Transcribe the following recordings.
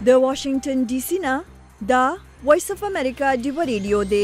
د واشنگټن ډي سي نه دا وایس اف امریکا ډیو ریډیو دی.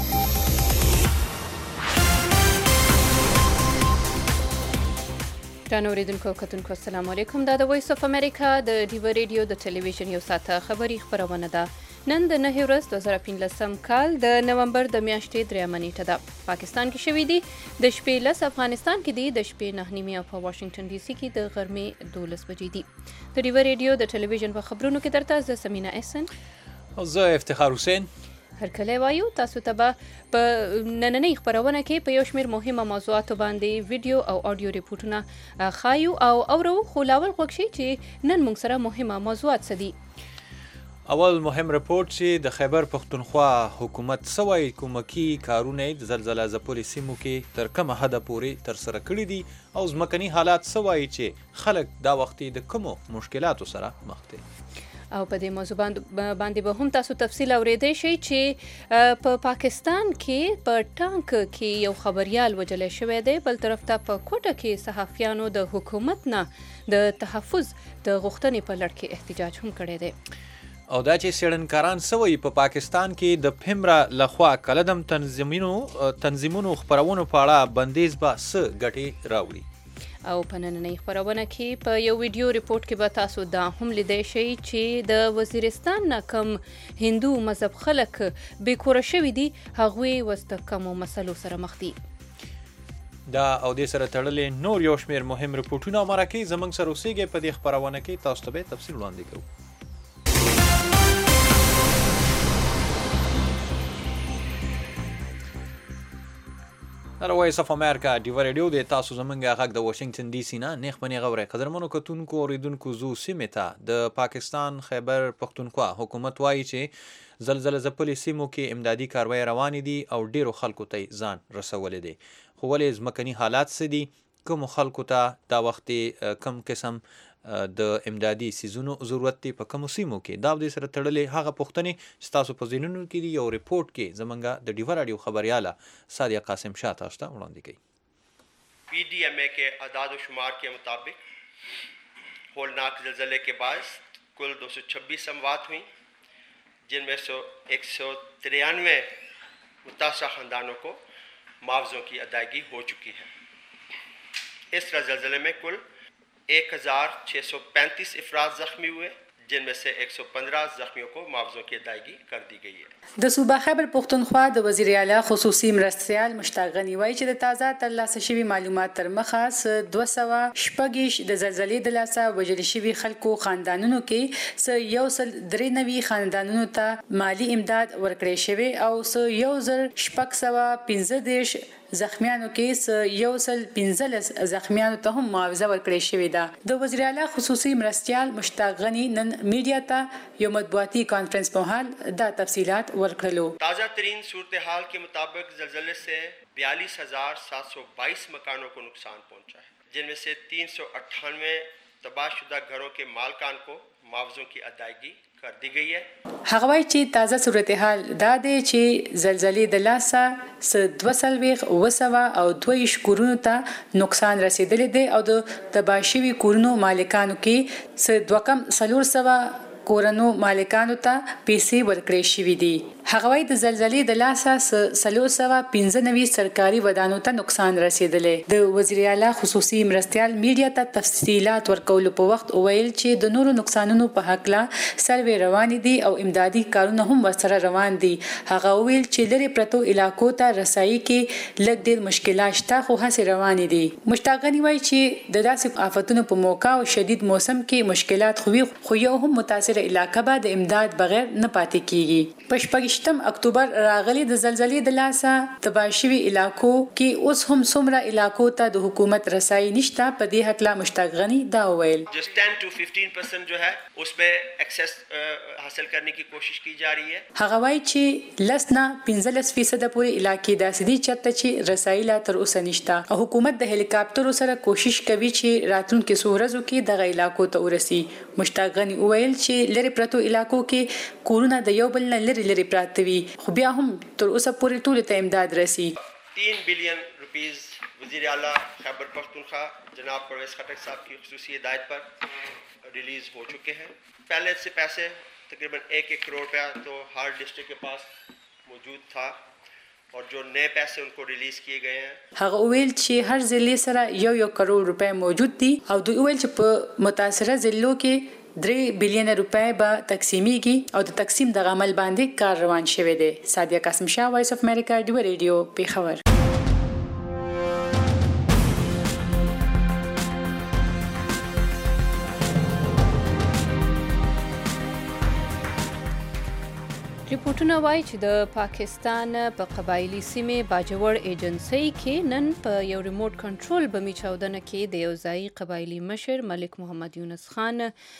درنو اوریدونکو کتونکو السلام علیکم. دا د وایس اف امریکا د ډیو ریډیو د ټلویزیون یو ساعته خبري خبرونه ده. نن د 9 ورځ 2015 کال د نومبر د میاشتې 3 نیټه ده. پاکستان کې شوې دي د شپې 10، افغانستان کې دي د شپې 9 او په واشنگټن ډي سي کې د غرمې 12 بجې دي. د ډیو ریډیو د ټلویزیون په خبرونو کې درته زه سمینا احسن او زه افتخار حسین هرکله وایو. تاسو ته به په نننۍ خبرونه کې په یو شمېر مهمه موضوعاتو باندې ویډیو او اډیو ریپورټونه خایو او اورو. خو لاول غوږ شئ چې نن موږ سره مهمه موضوعات څه دي. اول مهم رپورټ چې د خیبر پښتونخوا حکومت سوای کومکی کارونه د زلزلې ځپلو سیمو کې تر کومه حد پورې تر سره کړی دي او ځمکني حالات سوای چې خلک دا وختي د کومو مشکلاتو سره مخ دي. او په دې موضوع باندې به هم تاسو تفصیل اوریدئ شئ چې په پاکستان کې په ټانک کې یو خبريال وجل شوی دی. بل طرف ته په کوټه کې صحافیانو د حکومت نه د تحفظ د غوښتنې په لړ کې احتجاج هم کړی دی. او دا چې سیړنکاران سوی په پاکستان کې د پیمرا لخوا کلدم تنظیمونو خبرونو په اړه بندیز به څه ګټې راوړي. او په نننۍ خبرونه کې په یو ویډیو ریپورټ کې به تاسو دا هم لیدئ شئ چې د وزیرستان نه کم هندو مذهب خلک بې کوره شوي دي، هغوی اوس د کمو مسلو سره مخ دي. دا او دې سره تړلې نور یو شمېر مهم ریپورټونه او مرکې زموږ سره اوسېږئ. په دې خبرونه کې تاسو ته به تفصیل وړاندې کوو. وایس اف امریکا ډیو ریډیو د تاسو زمونږ غږ د واشنگټن ډي سي نه نیخ پنې غوړې قدرمنو کتونکو اوریدونکو زو سیمې ته د پاکستان خیبر پښتونخوا حکومت وایي چې زلزلې ځپلو سیمو کې امدادي کاروایی روانې دي او ډیرو خلکو ته ځان رسولی دی. خو ولې ځمکني حالات څه دي، کومو خلکو ته دا وخت کم قسم د امدادي سیزونو ضرورت دی په کومو سیمو کې، دا دې سره تړلې هغه پوښتنې چې تاسو په ذهنونو کې دي. یو ریپورټ کې زمونږ د ډیو راډیو خبریاله سادیه قاسم شاه تاسو ته وړاندې کوي. پی ڈی ایم اے کے اعداد و شمار کے مطابق ہولناک زلزلے کے باعث کل 226 اموات ہوئیں، جن میں 193 متاثرہ خاندانوں کو معاوضوں کی ادائیگی ہو چکی ہے. اس طرح زلزلے میں کل 1635 افراد زخمی ہوئے، جن میں سے 115 زخمیوں کو معاوضوں کی ادائیگی کر دی گئی ہے. د صوبه خیبر پښتونخوا د وزیر اعلی خصوصي مرستیال مشتاق غنی وایي چې د تازه ترلاسه شوي معلومات تر مخه 206 د زلزلې د لاسه وژل شوي خلکو خاندانونو کې 193 خاندانونو ته مالی امداد ورکړی شوی او 1615 زخمیانو کې 115 زخمیانو ته هم معاوضه ورکړی شوې ده. د وزیر اعلی خصوصي مرستیال مشتاق غنی نن میډیا ته یو مطبوعاتي کانفرنس په حال دا تفصیلات ورکړلو. تازہ ترین صورتحال کے مطابق زلزلے سے 42,722 مکانوں کو نقصان پہنچا ہے، جن میں سے 398 تباہ شدہ گھروں کے مالکان کو معاوضوں کی ادائیگی کر دی گئی ہے. هغه وایي چې تازه صورتحال دا دی چې زلزلې د لاسه 222 کورونو ته نقصان رسیدلی دی او د تباه شوي کورونو مالکانو کې 400 کورونو مالکانو ته پیسې ورکړې شوې دي. هغه وایي د زلزلې د لاسه 395 سرکاري ودانو ته نقصان رسیدلی. د وزیر اعلی خصوصي مرستیال میډیا ته تفصیلات ورکولو په وخت ویل چې د نورو نقصانونو په حق لا سروې روان دي او امدادي کارونه هم ورسره روان دي. هغه ویل چې لري پرتو علاقو ته رسایي کې لږ ډېر مشکلات شته خو هڅې روانې دي. مشتاق غنی وایي چې د داسې آفتونو په موقع او شدید موسم کې مشکلات خو یو هم متاثر علاقه به د امداد بغیر نه پاتې کیږي. په 28 اکتوبر راغلي د زلزلې د لاسه تباه شوي علاقو کې اوس هم څومره علاقو ته د حکومت رسایي نشته. په دې هکله مشتاق غنی دا ویل جو 10 to 15% جو ہے اس پہ ایکسس حاصل کرنے کی کوشش کی جا رہی ہے. هغه وایي چې 10 نه 15% پورې علاقې داسې دي چېرته چې رسایي لا تر اوسه نشته او حکومت د هلیکاپټرو سره کوشش کوي چې راتلونکو څو ورځو کې دغه علاقو ته ورسي. مشتاق غنی ویل چې لری پرتو علاقو کې کورونه د یو بل نه لری پراته وي خو بیا هم تر اوسه پورې ټول ته امداد رسي. 3 بلین روپیز वज़ीर आला खैबर पख्तूनख्वा जनाब परवेज़ खट्टक साहब की ख़ुसूसी हिदायत पर रिलीज़ हो चुके हैं। पहले से पैसे तकरीबन 1 करोड़ रुपया तो हर डिस्ट्रिक्ट के पास मौजूद था और जो नए पैसे उनको रिलीज़ किए गए हैं। هغه ویل چې هر ضلع سره 1 کروڑ روپے موجود دي او دوی ویل چې په متاثره ضلعو کې 3 بلین روپے به تقسیمیږي او د تقسیم د عمل باندې کار روان شوی دی. سادیه قاسم شاه، وایس اف امریکا، ډیو ریډیو، پیښور. ریپورتونه وایي چې د پاکستان په قبایلی سیمې باجوړ ایجنسۍ کې نن په یو ریموټ کنټرول بمي چاودنه کې د یو ځایي قبایلی مشر ملک محمد یونس خان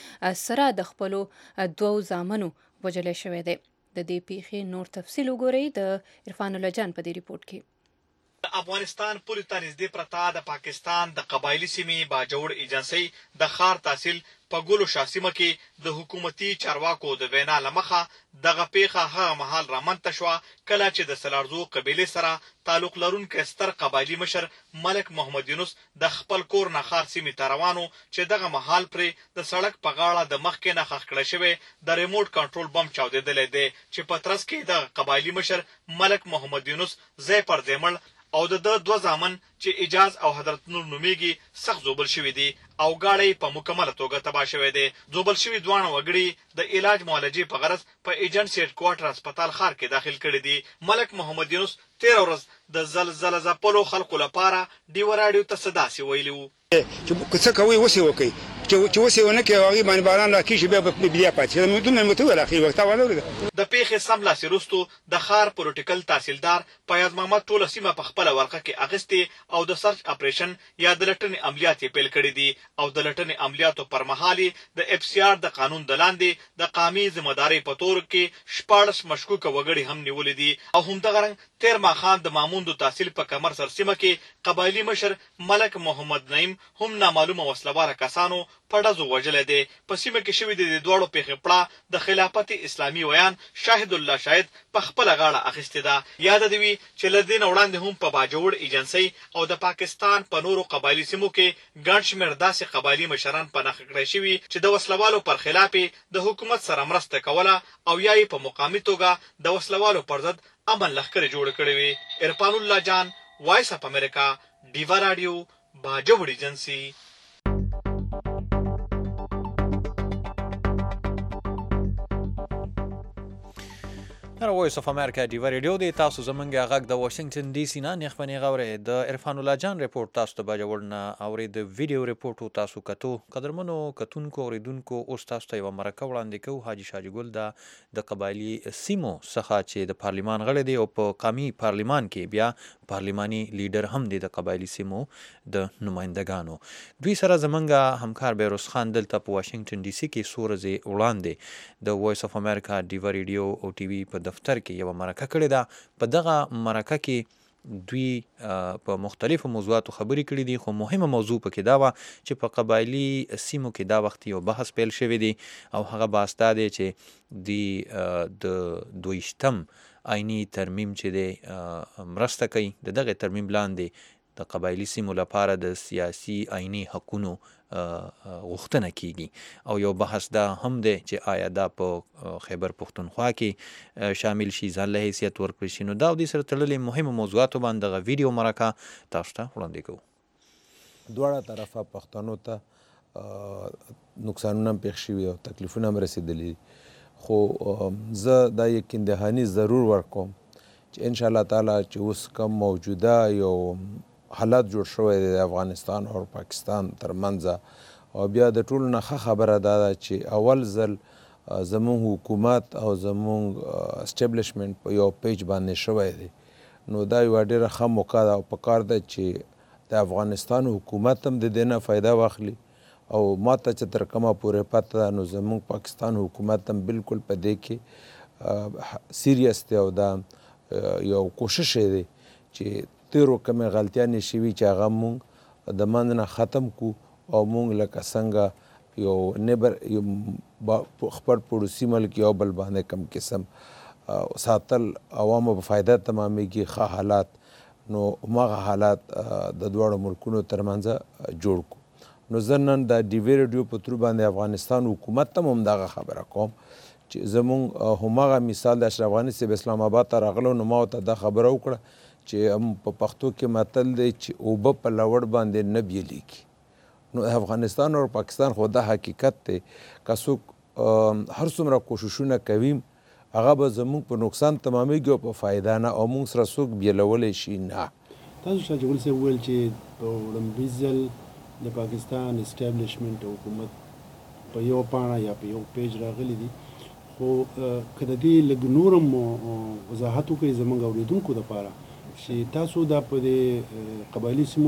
سره د خپلو 2 زامنو وژل شوی دی. د دې پیښې نور تفصیل وګورئ د عرفان الله جان په دې ریپورت کې. افغانستان پوری ته نږدې پرته د پاکستان د قبایلی سیمې باجوړ ایجنسۍ د ښار تحصیل په ګلو شاسمه کې د حکومتي چارواکو د وینا لمخه دغه پیښه هغه مهال رامنځته شوه کله چې د سلارزو قبیلې سره تعلق لرونکی ستر قبایلي مشر ملک محمد یونس د خپل کور نه ښار سیمې ته روانو چې دغه مهال پرې د سړک په غاړه د مخکې نه ښخ کړی شوی د ریموټ کنټرول بم چاودېدلی دی چې په ترڅ کې د قبایلي مشر ملک محمد یونس ځای پر ځای مړ او د 2 زامن چې اجاز او حضرت نور نومیږي سخت زوبل شوی دي او گاړی په مکمله توګه تباه شوی دی. زوبل شوی دوه وګړي د علاج معالجې په غرض په ایجنټ هډ کوارټر هسپتال ښار کې داخل کړي دي. ملک محمد یونس 13 ورځ د زلزلې ځپلو خلکو لپاره ډیو راډیو ته صداسي ویلي وو چې څه کوي وسی وکي چې وسی ونه کوي هغه باندې باران راکې چې بیا پاتې نو دوی متو ولا اخی وخت ولر د پیښې سم لاسي رستو د ښار پروتوکل تحصیلدار فیاض محمد ټوله سیمه په خپل ورقه کې اغستې او د سرچ اپریشن یا د لټنې عملیات پیل کړي دي او د لټنې عملیاتو پر مهال د اف سی آر د قانون د لاندې د قامي ذمہداري په تور کې 14 مشکوک وګړي هم نیولې دي او همدغه رنګ تیر ماخان د ماموند تحصیل په کمر سر سیمه کې قبایلی مشر ملک محمد نعیم هم نامعلومه وسلواره کسانو په ډزو وژلی دی. په سیمه کې شوي د دواړو پیښې پړه د خلافت اسلامي ویان شاهد الله شاهد په خپله غاړه اخیستې ده. یاده دې وي چې له دې نه وړاندې هم په باجوړ ایجنسۍ او د پاکستان په نورو قبایلي سیمو کې ګڼ شمېر داسې قبایلي مشران په نښه کړی شوي چې د وسلوالو پر خلاف د حکومت سره مرسته کوله او یا یې په مقامي توګه د وسلوالو پر ضد امن لښکرې جوړې کړې وي. عرفان الله جان، وایس اف امریکا، ډیوا راډیو، باجوړ ایجنسۍ. وایس اف امریکا ډیوا ریډیو دی. تاسو زمونږ غږ د واشنگټن ډي سي نه نیخبنې غوړې د عرفان الله جان ریپورت تاسو ته باجوړ نه اورې د ویډیو ریپورټ تاسو کتو. قدرمنو کتونکو اوریدونکو اوس تاسو ته یو مرکه وړاندې کوو. حاجي شاجي ګل د قبایلي سیمو څخه چې د پارلیمان غړی دی او په قومي پارلیمان کې بیا پارلیماني لیډر هم دی د قبایلي سیمو د نمایندګانو. دوی سره زمونږ همکار بیروز خان دلته په واشنگټن ډي سي کې څو ورځې وړاندې د وایس اف امریکا ډیوا ریډیو او ټي وي په دفتر کې یو مرکه کړې ده. په دغه مرکه کې دوی په مختلفو موضوعاتو خبرې کړې دي خو مهمه موضوع پکې دا وه چې په قبایلي سیمو کې دا وخت یو بحث پیل شوی دی او هغه بحث دا دی چې د 22م آئینی ترمیم چې دی مرسته کوي. د دغه ترمیم لاندې د قبایلي سیمو لپاره د سیاسي آئینی حقونو غوښتنه کیږي او یو بحث دا هم دی چې آیا دا په خیبر پښتونخوا کې شامل شي، ځان له حیثیت ورکړي شي. نو دا او دې سره تړلې مهمو موضوعاتو باندې دغه ویډیو مرکه تاسو ته وړاندې کوو. دواړه طرفه پښتنو ته نقصانونه هم پېښ شوي او تکلیفونه هم رسېدلي خو زه دا یقین دهاني ضرور ورکوم چې انشاءالله تعالی چې اوس کم موجوده یو حالات جوړ شوی دی د افغانستان او پاکستان ترمنځ او بیا د ټولو نه ښه خبره دا ده چې اول ځل زمونږ حکومت او زمونږ اسټبلیشمنټ په یو پیج باندې شوی دی. نو دا یوه ډېره ښه موقع ده او پکار ده چې د افغانستان حکومت هم د دې نه فایده واخلي او ما ته چې تر کومه پورې پته ده نو زمونږ پاکستان حکومت هم بالکل په دې کې سیریس دی او دا یو کوشش دی چې تیرو کمې غلطیانې شوي چې هغه مونږ د منځ نه ختم کړو او مونږ لکه څنګه یو نیبر خپل پړوسي ملک یو بل باندې کم قسم ساتل عوامو په فایده تمامیږي ښه حالات نو هماغه حالات د دواړو ملکونو ترمنځ جوړ کو. نو زه نن د ډیوی ریډیو په تور باندې افغانستان حکومت ته هم دغه خبره کوم چې زمونږ هماغه مثال د اشرف غني صاحب اسلام آباد ته راغلو نو ما ورته دا خبره وکړه چې په پښتو کې متل دی چې اوبه په لوړ باندې نه بیلیږي. نو افغانستان او پاکستان خو دا حقیقت دی که څوک هر څومره کوششونه کوي هغه به زمونږ په نقصان تمامیږي او په فایده نه او موږ سره څوک بیلولی شي نه. تاسو شاه جګړل صاحب وویل چې په وړاندیز ځل د پاکستان اسټابلیشمنټ حکومت په یو پاڼه یا په یو پیج راغلی دي خو که د دې لږ نور هم وضاحت وکړئ زموږ اورېدونکو دپاره چې تاسو دا په دې قبایلي سیمو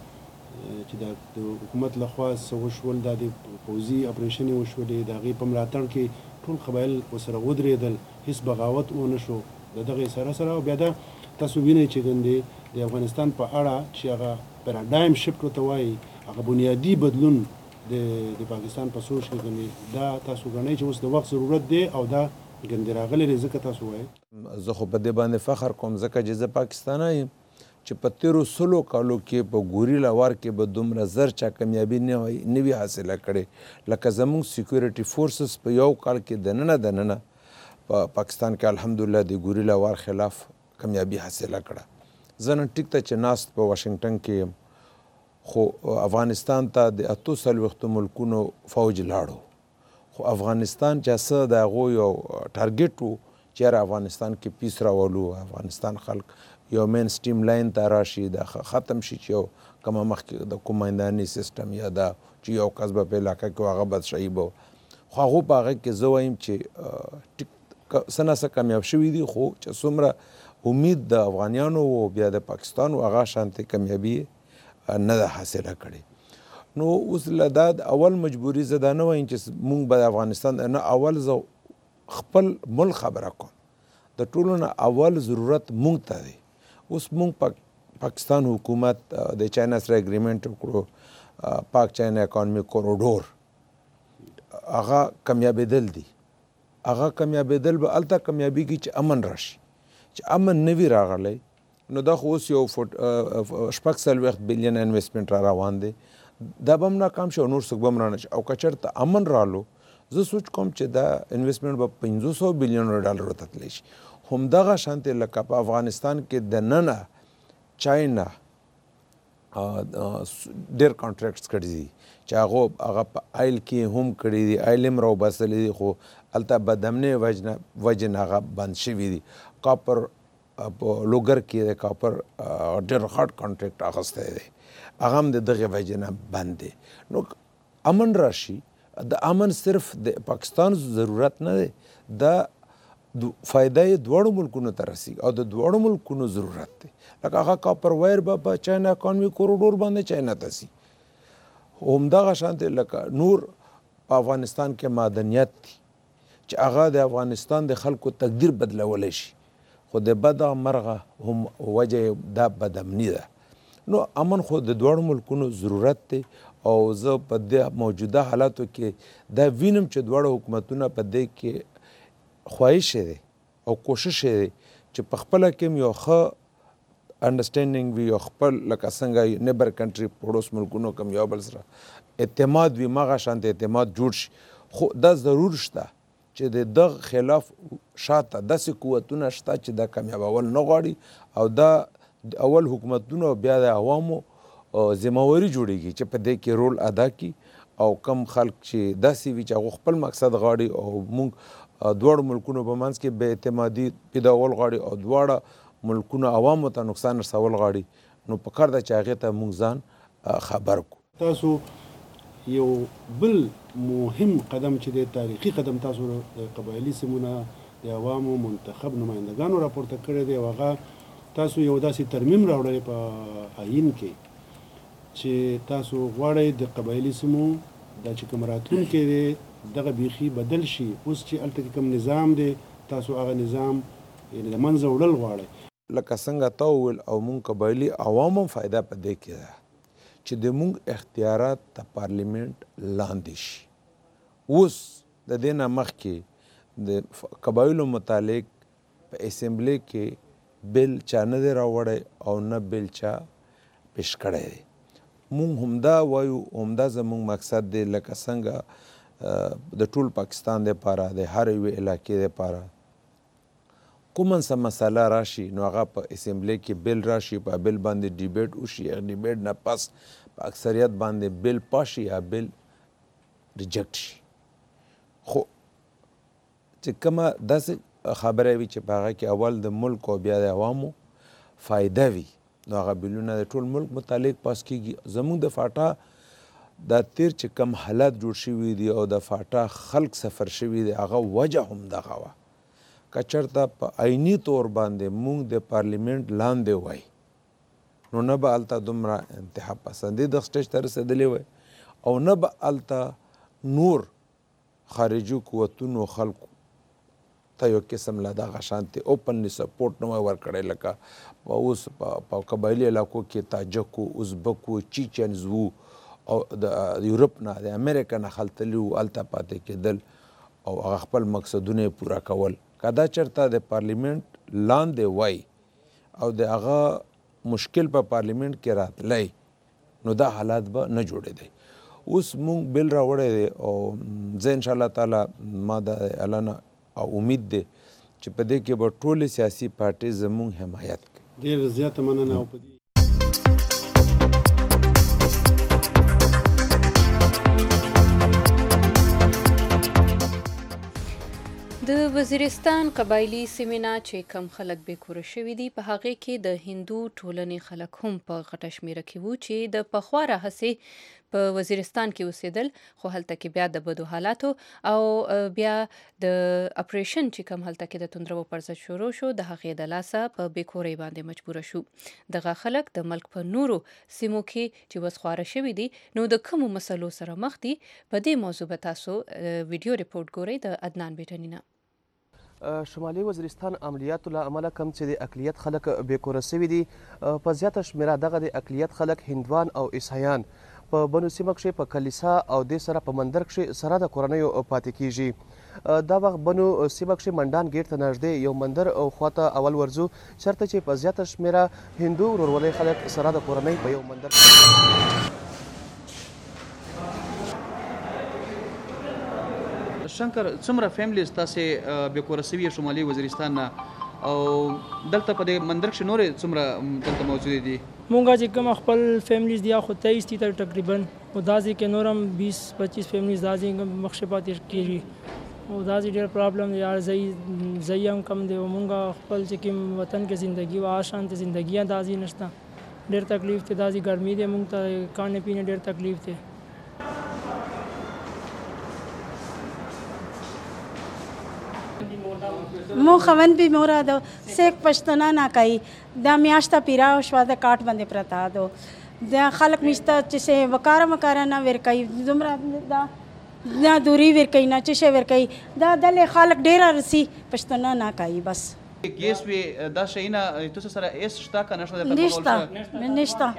کې چې د حکومت لخوا څه وشول دا د پوځي اپریشنې وشولې د هغې په ملاتړ کې ټول قبایل ورسره ودرېدل هېڅ بغاوت ونه شو د دغې سره سره او بیا دا تاسو وینئ چې ګندې د افغانستان په اړه چې هغه پیراډایم شفټ ورته وایي هغه بنیادی بدلون د پاکستان په سوچ کې ګڼي دا تاسو ګڼئ چې اوس د وخت ضرورت دی او دا ګندې راغلی دی ځکه تاسو وایئ. زه خو په دې باندې فخر کوم ځکه چې زه پاکستانی یم چې په تیرو 100 کالو کې په ګوریلا وار کې به دومره زر چا کامیابي نه وي حاصله کړې لکه زموږ سیکورټي فورسز په یو کال کې دننه په پاکستان کې الحمدلله د ګوریلا وار خلاف کامیابي حاصله کړه. زه نن ټیک ته چې ناست په واشنګټن کې یم خو افغانستان ته د 48 ملکونو فوج لاړو خو افغانستان چې څه د هغو یو ټارګټ و چې افغانستان کې پیس راولو افغانستان خلک یو مین سټیم لاین ته راشي دا ختم شي چې یو کومه مخکې د کومانداني سیستم یا دا چې یو کس به په علاقه کې هغه بادشاهي به خو هغو په هغه کې زه وایم چې څه نه څه کامیاب شوي دي خو چې څومره امید د افغانیانو او بیا د پاکستان او هغه شانتې کامیابي نه ده حاصله کړې. نو اوس له دا اول مجبوري زه دا نه وایم چې مونږ به د افغانستان نه اول زه خپل ملک خبره کوم د ټولو نه اول ضرورت مونږ ته دی. اوس مونږ پاکستان حکومت د چاینا سره اګریمنټ وکړو پاک چاینا اکانومیک کوریډور هغه کامیابېدل دي هغه کامیابېدل به هلته کامیابېږي چې امن راشي چې امن نه وي راغلی نو دا خو اوس یو 46 بلین انویسټمنټ را روان دی دا به هم ناکام شي او نور څوک به هم رانه شي او که چېرته امن رالو زه سوچ کوم چې دا انویسټمنټ به 500 بلیون ډالرو ته تللی شي. همدغه شانتې لکه په افغانستان کې دننه چاینا ډېر کانټریکټس کړي دي چې هغه په آیل کې هم کړي دي آیل هم راوباسلی دي خو هلته بدامنۍ وجې نه هغه بند شوي دي. کاپر په لوګر کې د کاپر ډېر هارډ کانټریکټ اخیستی دی هغه هم د دغې وجې نه بند دی. نو امن راشي د امن صرف د پاکستان ضرورت نه دی دا فایده یې دواړو ملکونو ته رسیږي او د دواړو ملکونو ضرورت دی لکه هغه کاپر وایر به په چاینا اکانومیک کوریډور باندې چاینا ته ځي. همدغه شانتې لکه نور په افغانستان کې معدنیت دي چې هغه د افغانستان د خلکو تقدیر بدلولی شي خو د بده مرغه هم وجه دا بدامني ده. نو امن خو د دواړو ملکونو ضرورت دی او زه په دې موجوده حالاتو کې دا وینم چې دواړو حکومتونه په دې کې خواهش دی او کوشش دی چې په خپله کې یو ښه انډرسټینډینګ وي او خپل لکه څنګه نیبر کنټري پړوس ملکونو کوم یو بل سره اعتماد وي مغه شانته اعتماد جوړ شي خو دا ضرور شته چې د دغه خلاف شاته داسې قوتونه شته چې دا کامیابول نه غواړي او دا اول حکومتونه بیا د عوامو ذمهواري جوړیږي چې په دې کې رول ادا کړي او کم خلک چې داسې وي چې هغه خپل مقصد غواړي او موږ دواړو ملکونو په منځ کې بې اعتمادي پیداول غواړي او دواړه ملکونه عوامو ته نقصان رسول غواړي نو پکار ده چې هغې ته موږ ځان خبر کړو. تاسو یو بل مهم قدم چې د تاریخي قدم تاسو د قبایلي سیمونه د عوامو منتخب نمایندګانو راپورته کړی دی او هغه تاسو یو داسې ترمیم راوړی په آیین کې چې تاسو غواړئ د قبایلي سیمو دا چې کوم راتلونکی دی دغه بیخي بدل شي اوس چې هلته کې کوم نظام دی تاسو هغه نظام یعنې د منځه وړل غواړئ. لکه څنګه تا وویل او مونږ قبایلي عوامو هم فایده په دې کې ده چې د مونږ اختیارات د پارلیمنت لاندې شي. اوس د دې نه مخکې د قبایلو متعلق په اسمبلی کې بل چا نه دی راوړی او نه بل چا پیش کړی دی. مونږ همدا وایو، همدا زمونږ مقصد دی، لکه څنګه د ټول پاکستان دپاره د هر یوې علاقې دپاره کومه څه مسله راشي نو هغه په اسمبلی کې بل راشي، په بل باندې ډیبیټ وشي، هغه ډیبیټ نه پس په اکثریت باندې بل پاس شي یا بل ریجکټ شي. خو چې کومه داسې خبره وي چې په هغه کې اول د ملک او بیا د عوامو فایده وي نو هغه بلونه د ټول ملک متعلق پاس کیږي. زموږ د فاټا دا تیر چې کم حالات جوړ شوي دي او د فاټا خلق سفر شوي دي هغه وجه هم دغه وه. که چېرته په عیني طور باندې موږ د پارلیمنټ لاندې وای نو نه به هلته دومره انتها پسندي د سټیج ته رسېدلی وای او نه به هلته نور خارجي قوتونو خلکو ته یو قسم له دغه شانتې اوپنلی سپورټ نه وای ورکړی، لکه په اوس په قبایلي علاقو کې تاجکو، ازبکو، چیچنز وو او د یورپ نه د امریکا نه خلتلي وو، هلته پاتې کېدل او هغه خپل مقصدونه یې پوره کول. که دا چېرته د پارلیمنټ لاندې وای او د هغه مشکل په پارلیمنټ کې راتلی نو دا حالات به نه جوړېدی. اوس مونږ بل راوړی دی او زه انشاءالله تعالی ما د اعلان او امید دی چې په دې کې به ټولې سیاسي پارټۍ زمونږ حمایت کوي. ډېر زیاته مننه. او په دې د وزیرستان قبایلي سیمې نه چې کم خلک بېکوره شوي دي په هغې کې د هندو ټولنې خلک هم په غټه شمېره کې وو چې د پخوا راهیسې په وزیرستان کې اوسېدل، خو هلته کې بیا د بدو حالاتو او بیا د اپریشن چې کم هلته کې د توندرو پر ضد شروع شو د هغې د لاسه په بېکورۍ باندې مجبوره شو. دغه خلک د ملک په نورو سیمو کې چې وسخواره شوي دي نو د کومو مسلو سره مخ دي، په دې موضوع به تاسو ویډیو ریپورټ ګورئ د عدنان بیټني نه. شمالي وزیرستان عملیاتو له امله کم چې د اقلیت خلک بېکوره سوي دي، په زیاته شمېره دغه د اقلیت خلک هندوان او عیسایان په بنو سیمه کښې په کلیسا او دې سره په مندر کښې سره د کورنیو پاتې کیږي. دا وخت بنو سیمه کښې منډان ګیټ ته نږدې یو مندر خواته اول ورځو چېرته چې په زیاته شمېره هندو ورورولۍ خلک سره د کورنۍ په یو مندر شنکر څومره فیملیز تاسې بېکوره سوي شمالي وزیرستان نه او دلته په دې مندر کښې نورې څومره دلته موجودې دي؟ مونږ چې کوم خپل فیملیز دي خو 23 دي تقریبا او دا ځای کې نور هم 20-25 فیملیز دا ځای مخکې پاتې کېږي او دا ځای ډېر پرابلم دی. یار ځای هم کم دی او مونږ خپل چې کوم وطن کې زندګي وه شانتې زندګي دا ځای نشته، ډېر تکلیف دی. دا ځای ګرمي دی، مونږ ته کاڼې پیڼې ډېر تکلیف دی. مو خوند بی مورا دو سیک پښتنه نه کوي دا میاشته پیرا شو د کاټ باندې پرتا دو دا خلک مشته چې وکاره نه ور کوي زمرا دا دوری ور کوي نه چې ور کوي دا دل خلک ډیر رسی پښتنه نه کوي. بس ګیس وی دا شینا تاسو سره ایس شتا کنه نشته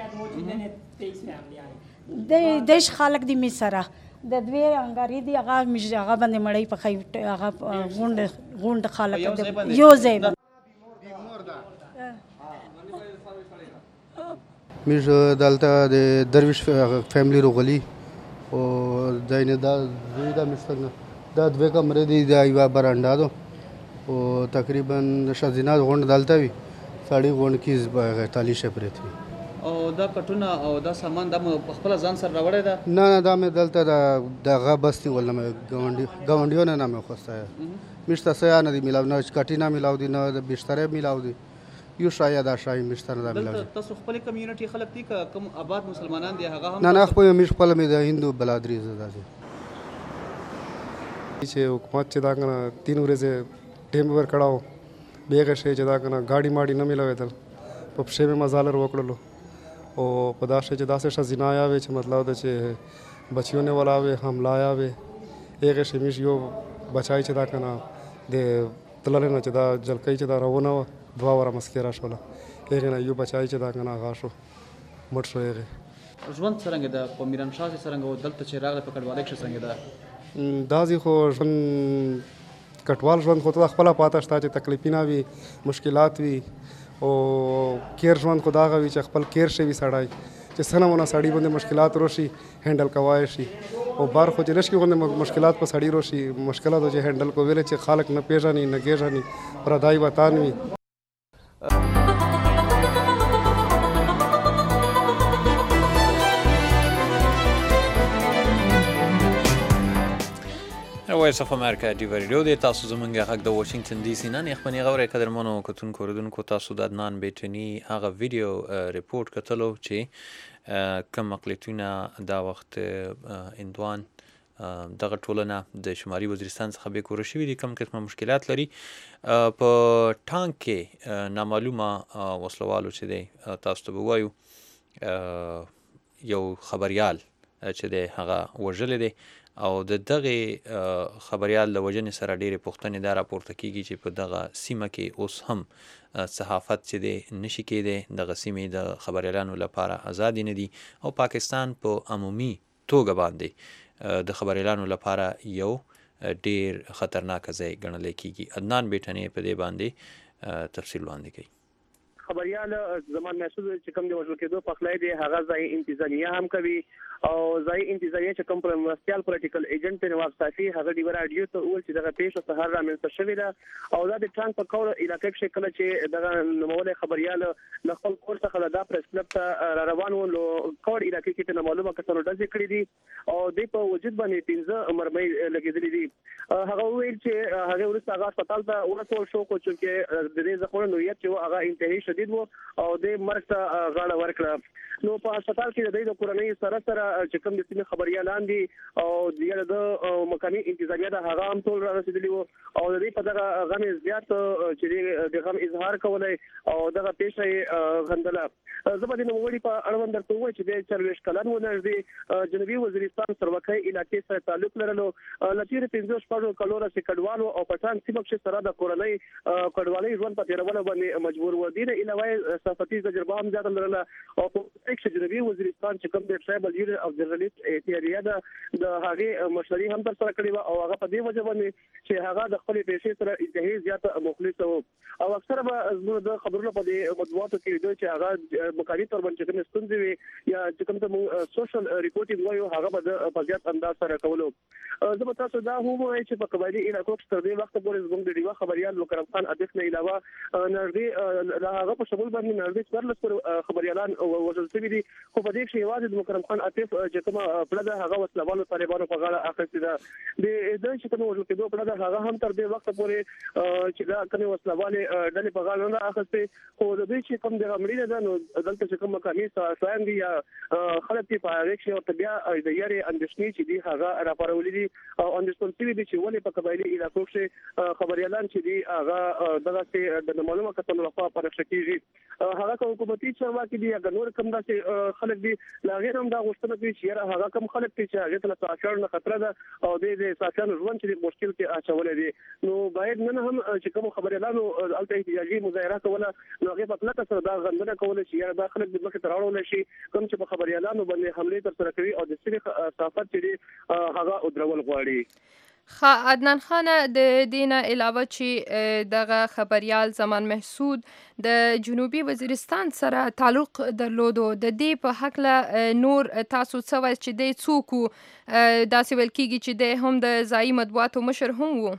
د دیش خلک دی می سره د دوی انګاری دی هغه باندې مړی په خی هغه غونډ خلک یو ځای میش دلته د درویش فیملی روغلی او داینه دا مستنه دا دوه کمرې دي دا یو برانډا دو او تقریبا شزینات غونډ دلته وي ساړي غونډ کې 45 پرې وي او دا کټونه او دا سامان دا په خپل ځان سره راوړی ده؟ نه دا مې دلته دغه بستي ولنه مې ګاونډیو نه مې خوسته مشته سیا نه دی میلاو نه کټی نه میلاو دی نه د بستر میلاو دی یو شایا دا شای مشته نه میلاو دی. تاسو خپل کمیونټي خلک دي که کوم آباد مسلمانان دي هغه هم؟ نه خپل مې خپل مې د هندو بلادري زده دي چې حکومت چې دا کنه 3 ورځې ټیم ور کړهو بیګه شي چې دا کنه گاډي ماډي نه میلاوېدل په پښې مې مزالر وکړلو او په دا شي چې داسې ښځینه یاوې چې مطلب ده چې بچیونه ولاوې حمله یاوې هغې شي مش یو بچای چې دا کنه د تللی نه چې دا جلکۍ چې دا روونه وه 2 وره مسکې راشوله هغې نه یو بچای چې دا کنه هغه شو مټ شو هغې. ژوند څرنګه ده په میرانشاه کې څرنګه و دلته چې راغلی په کډوالۍ کښې څرنګه ده؟ دا ځای خو ژوند کټوال ژوند خو ته خپله پاته شته چې تکلیفونه وي مشکلات وي او کیر ژوند خو د هغه وي چې خپل کیر شوي سړی چې څه نمونه سړي باندې مشکلات راشي هینډل کوای شي او بار خو چې لږ غوندې مشکلات په سړي راشي مشکلاتو چې هینډل کولی چې خلک نه پیژني نه کېژني پردی وطن وي. وایس اف امریکا ډیو ریډیو د تاسو زمونږ غږ د واشنگټن ډي سي نه خپنی غوړې قدرمنو کتونکو ردونکو تاسو د عدنان بیٹنی هغه ویډیو ریپورت کتلو چې کوم اقلیتونه دا وخت اندوان دغه ټولنه د شمالي وزیرستان څخه به کور شوی دي کوم قسمه مشکلات لري په ټانک کې نامعلومه وسلوالو چې دی تاسو ته وایو یو خبريال چې دی هغه وژل دی او د دغه خبريال د وجنې سره ډېرې پوښتنې دا راپورته کیږي چې په دغه سیمه کې اوس هم صحافت چې دی نشي کېدی دغه سیمې د خبريالانو لپاره ازادي نه دي او پاکستان په عمومي توګه باندې د خبريالانو لپاره یو ډېر خطرناک ځای ګڼل کیږي. عدنان بیٹنی په دې باندې تفصیل وړاندې کوي. خبريال زمان محسوس چې کوم د وژل کېدو په خلای دی هغه ځای انتظامیه هم کوي او ځای انتظامیه چې کوم پر مرستيال پولیټیکل ایجنټ نواب صافي هغه دی رادیو ته ول چې دغه پیښه سهار رامنځته شوې ده او دا د ټرانک په کور علاقې کې کله چې دغه نوموړی خبريال د خپل کور څخه د پریس کلب ته روان و نو کور علاقې کې ته معلومه کسانو ډزې کړې دي او د په وجود باندې 15 مرمۍ لګېدلې دي. هغه ویل چې هغه ورسته هغه هسپتال ته ورسول شو خو چې د دې ځخونه نوعیت چې هغه انتهایی شدید وو او د مرګ ته غاړه ورکړه. نو په هسپتال کې د کورنۍ سره چې کوم د سیمې خبريالان دي او د مقامي انتظامیه د هغه هم ټول رسیدلی وو او د دې په دغه غم زیات چې د غم اظهار کولای او دغه پیښه غندله. زه به د نوموړي په اړوند درته ووایم چې د 40 کلن و نږدې جنوبي وزیرستان سروکۍ علاقې سره تعلق لرلو له تېرو 15 کالو راهیسې کډوالو او پټان سیمه کې سره د کورنۍ کډوالۍ ژوند په تېرولو باندې مجبور و. دي نه علاوه صحافتي تجربه هم زیاته لرله او په جنوبي وزیرستان چې کوم د ټرایبل یونین اف جرنالیست ایتیاریا د هغه مشري هم تر سره کړې او هغه په دې وجه باندې چې هغه د خپل پیښې سره انتهایی زیات مخلص وو او اکثره به د خبرونو په دې مطبوعاتو کې دوی چې هغه مقالي تر باندې کوم ستونزې وي یا چې کوم ته سوشل ریپورټینګ وایو هغه به په زیات انداز سره کولو. زه به تاسو دا هم وایم چې په قبایلی علاقو کې تر دې وخت پورې زموږ د ډیوا خبريال مکرم خان عاطف نه علاوه نړۍ هغه په شمول باندې نړۍ څوارلس خبريالان وژل شوي دي خو په دې کې یوازې د مکرم خان عاطف چې کومه پلده هغه وسلوالو طالبانو په غاړه اخیستې ده. د چې کومه وژل کېدو پلده هغه هم تر دې وخت پورې چې دا کومه وسلوالې ډلې په غاړه نه اخیستې خو د دې چې کوم د غمړي ده نو دلته چې کوم مقامي سایان دي یا خلک په هغه کې او بیا د یاري اندېښنې چې دي هغه راپارولې دي او اندېښنې دي چې ولې په قبایلی علاقو کې خبريالان چې دي هغه دغه د معلومه کسانو لخوا پرخښ کیږي هغه حکومتي چارواکي دي یا نور کوم داسې خلک دي لا غیر هم دا غوښتنه کوي چې هغه کوم خلک چې هغه ته تاثیر نه خطر ده او د ساتنې ژوند چې مشکل کې اچولې دي نو باید نن هم چې کوم خبريالانو الته احتجاجي مظاهره کوله نو هغه په پلان سره دا غندنه کوله چې دا خلک د مخه تراړول شي کوم چې په خبريالانو باندې حمله تر سره کوي او د سړي صحافت چې هغه او درول غواړي. عدنان خان د دینه علاوه چې دغه خبريال زمان محسود د جنوبي وزیرستان سره تعلق درلودو د دې په حق له نور تاسو څه وایي چې د څوک داسې ویل کېږي چې د هم د ځایي مطبوعاتو مشر هم وو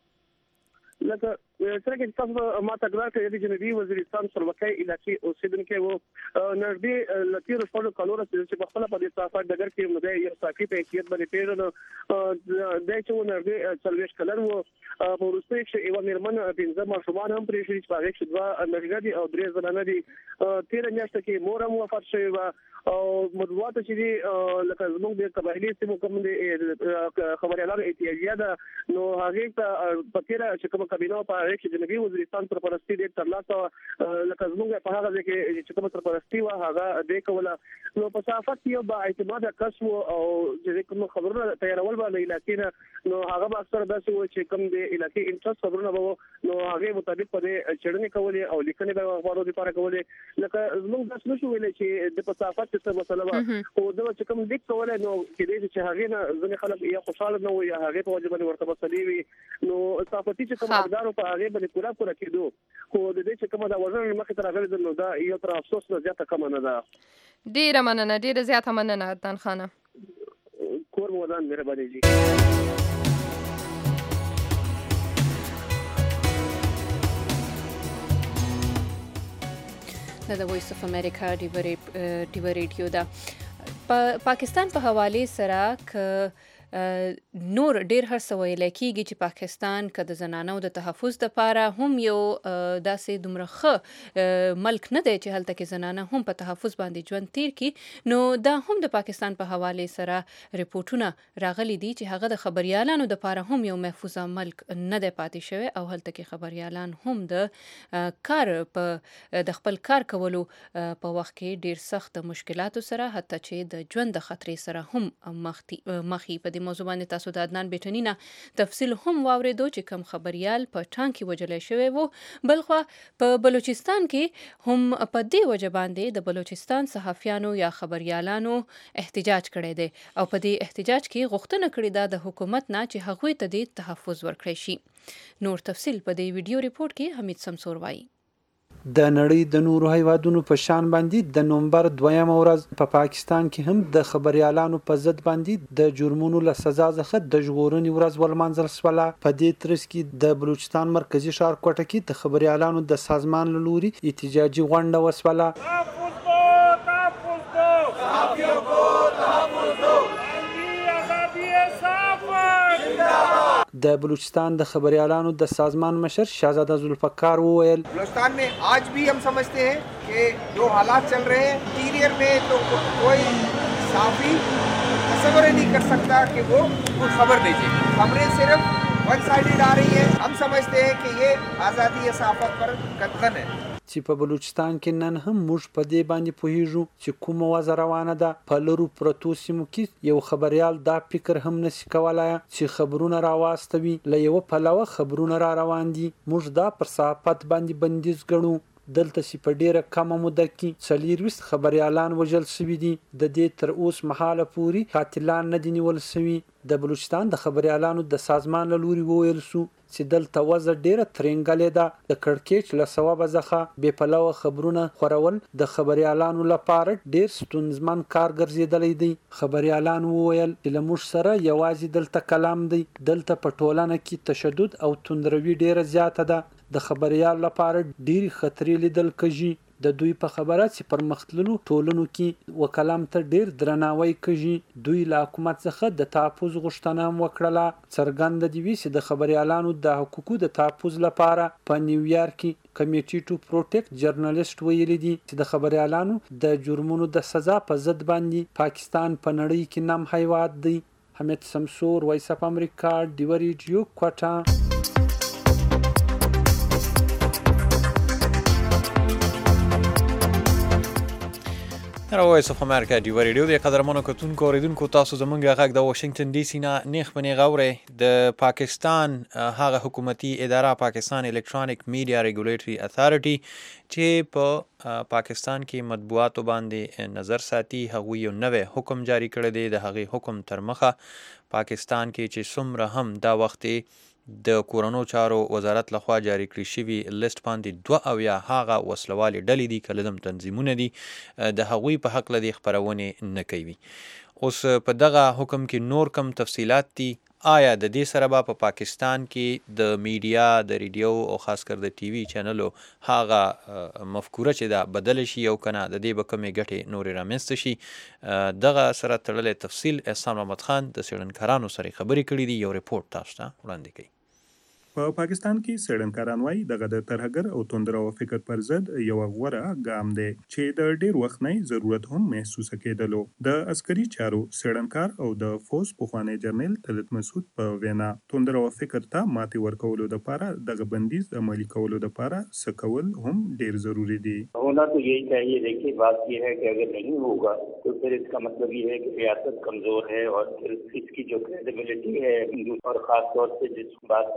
لکه څنګه چې تاسو ما تکرار کړی د جنوبي وزیرستان سروکۍ علاقې اوسیدونکو وو نږدې لتیر شپږ کالو راځي چې په خپل په دې صحافت ډګر کې مده یو ساقي په کېد باندې پیژنو د چې نږدې 40 کلن وو په روسي کې یو مرمن 15 ماشومان هم پرې شي چې هغه چې دوا نړیږي او درې زنانه دي 13 میاشتې کې مور هم وفات شوی و او مطبوعات چې دي لکه زموږ د قبایلی سیمو کوم د خبريالانو احتیاجیه ده نو هغه ته پکېره چې کوم کابینه په هغه کې جنوبي وزیرستان سرپرستی د ترلاسه لکه زموږ په هغه ځای کې چې کوم سرپرستی و هغه د کوله نو په صحافت یو با اعتماد کسب او چې کوم خبرونه تیارول باندې علاقې نو هغه به اکثر داسې و چې کوم د علاقې انټرست خبرونه وو نو هغه مطابق په چړنې کولې او لیکنې به اخبارو لپاره کولې لکه زموږ داس نشو ویلې چې د په صحافت څه مسله و او دا چې کوم لیک کولای نو کې دې چې هغه نه ځنې خلک یا خوشاله نه وي یا هغه په وجه باندې ورته مسلې وي نو صحافتي چې کوم اقدار په هغه باندې پورا کېدو خو د دې چې کومه دا وزن مخې ته راغلی نو دا یو تر افسوس نه زیاته کم نه ده. ډیره مننه، ډیره زیاته مننه عدنان خانه. کور مو ودان مهرباني جی. د وایس اف امریکا ډیو ریډیو دا پاکستان په حواله سره نور ډیر هر څه ویل کېږي چې پاکستان که د زنانو د تحفظ لپاره هم یو داسې دومره ښه ملک نه دی چې هلته کې زنانه هم په تحفظ باندې ژوند تیر کړي، نو دا هم د پاکستان په حواله سره رپورټونه راغلي دي چې هغه د خبريالانو لپاره هم یو محفوظه ملک نه دی پاتې شوی او هلته کې خبريالان هم د کار په د خپل کار کولو په وخت کې ډیر سخت مشکلاتو سره حتی چې د ژوند د خطرې سره هم مخې په دې موضوع باندې تاسو د عدنان بیټنی نه تفصیل هم واوریدو چې کم خبريال په ټانک کې وجلې شوی وو. بلخوا په بلوچستان کې هم په دې وجه باندې د بلوچستان صحافیانو یا خبريالانو احتجاج کړی دی او په دې احتجاج کې غوښتنه کړې ده د حکومت نه چې هغوی ته د تحفظ ورکړي شي. نور تفصیل په دې ویډیو ریپورت کې حمید سمسور وایي. د نړۍ د نورو هیوادونو په شان باندې د نومبر 2 ورځ په پاکستان کې هم د خبريالانو په ضد باندې د جرمونو له سزا څخه د ژغورنې ورځ ولمانځل شوله. په دې ترڅ کې د بلوچستان مرکزی ښار کوټه کې د خبريالانو د سازمان له لوري احتجاجي غونډه وشوله. د بلوچستان د خبريالانو د سازمان مشر شہزادہ ذوالفقار وویل بلوچستان में आज भी हम समझते हैं कि जो हालात चल रहे हैं इंटीरियर में तो कोई साफी तस्वर नहीं कर सकता कि वो खबर भेजे. खबरें सिर्फ वन साइडेड आ रही है. हम समझते हैं कि ये आज़ादी सहाफ़त पर कतगन है. چې په بلوچستان کې نن هم موږ په دې باندې پوهیږو چې کومه وضع روانه ده. په لرو پرتو سیمو کې یو خبريال دا فکر هم نشي کولای چې خبرونه راواستوي. له یو پلوه خبرونه را روان دي. موږ دا پر صحافت باندې بندیز ګڼو. دلته چې په ډیره کمه موده کې 24 خبريالان وژل شوي دي. د دې تر اوس مهاله پوري قاتلان نه دي نیول شوي. د بلوچستان د خبريالانو د سازمان له لوري وویل شو چې دلته وضع ډیره ترنګلې ده. د کړکېچ له سببه څخه بې پلوه خبرونه خورول د خبريالانو لپاره ډیر ستونزمن کار ګرځېدلی دی. خبريالان وویل چې له موږ سره یوازې دلته کلام دی. دلته په ټولنه کې تشدد او توندروي ډیره زیاته ده. د خبريال لپاره ډیری خطرې لیدل کېږي. د دوی په خبره چې پر مختللو ټولنو کې وکلام ته ډیر درناوی کوي. دوی له حکومت څخه د تحفظ غوښتنه هم وکړه. څرګنده دی چې د خبريالانو د حقوقو د تحفظ لپاره په نیویارک کې کمیټي ټو پروټیکټ جرنالیست ویلي دي چې د خبريالانو د جرمونو د سزا په ضد باندې پاکستان په نړۍ کې نام هیواد دی. حمید سمسور، وایس اف امریکا، ډیو ریډیو کوټه. وایس اف امریکا ډیو ریډیو د قدرمنو کتونکو اوریدونکو تاسو زمونږ غږ د واشنگټن ډي سي نه نیخ پنې غوړې د پاکستان هغه حکومتي اداره پاکستان الکترونیک میډیا ریګولیټري اتھارټي چې په پاکستان کې مطبوعاتو باندې نظر ساتي هغوی یو نوې حکم جاری کړی دی. د هغې حکم تر مخه پاکستان کې چې څومره هم دا وخت د کورونو چارو وزارت لخوا جاری کړی شوی لیست باندې 2 هغه وسلوالې ډلې دي کلدم تنظیمونه دي د هغوی په حق لدی خبرونه نه کوي. اوس په دغه حکم کې نور کم تفصيلات دي. آیا د دې سره په پاکستان کې د میډیا د ریډیو او خاص کر د ټي وي چینلو هغه مفکوره چې دا بدل شي او کنه د دې به کمې ګټې نورې رامنځته شي؟ دغه سره تړلې تفصیل احسان محمد خان د څېړنکارانو سره خبرې کړې دي. یو ریپورت تاسو ته وړاندې کوي. په پاکستان کې څېړنکاران وایي دغه د ترهګر او توندرو فکر پر ضد یو غوره ګام دی چې د ډیر وخت نه ضرورت هم محسوسه کېدلو. د عسکري چارو څېړنکار او د فوز پخوانی جنرال طلعت مسعود په وینا توندرو فکر ته ماتې ورکولو لپاره دغه بندیز عملي کولو لپاره څه کول هم ډیر ضروری دي. होना तो यही चाहिए. देखिए बात यह है कि अगर नहीं होगा तो फिर इसका मतलब ये है कि रियासत कमजोर है और फिर इसकी जो क्रेडिबिलिटी है और खास तौर से जिस बात जो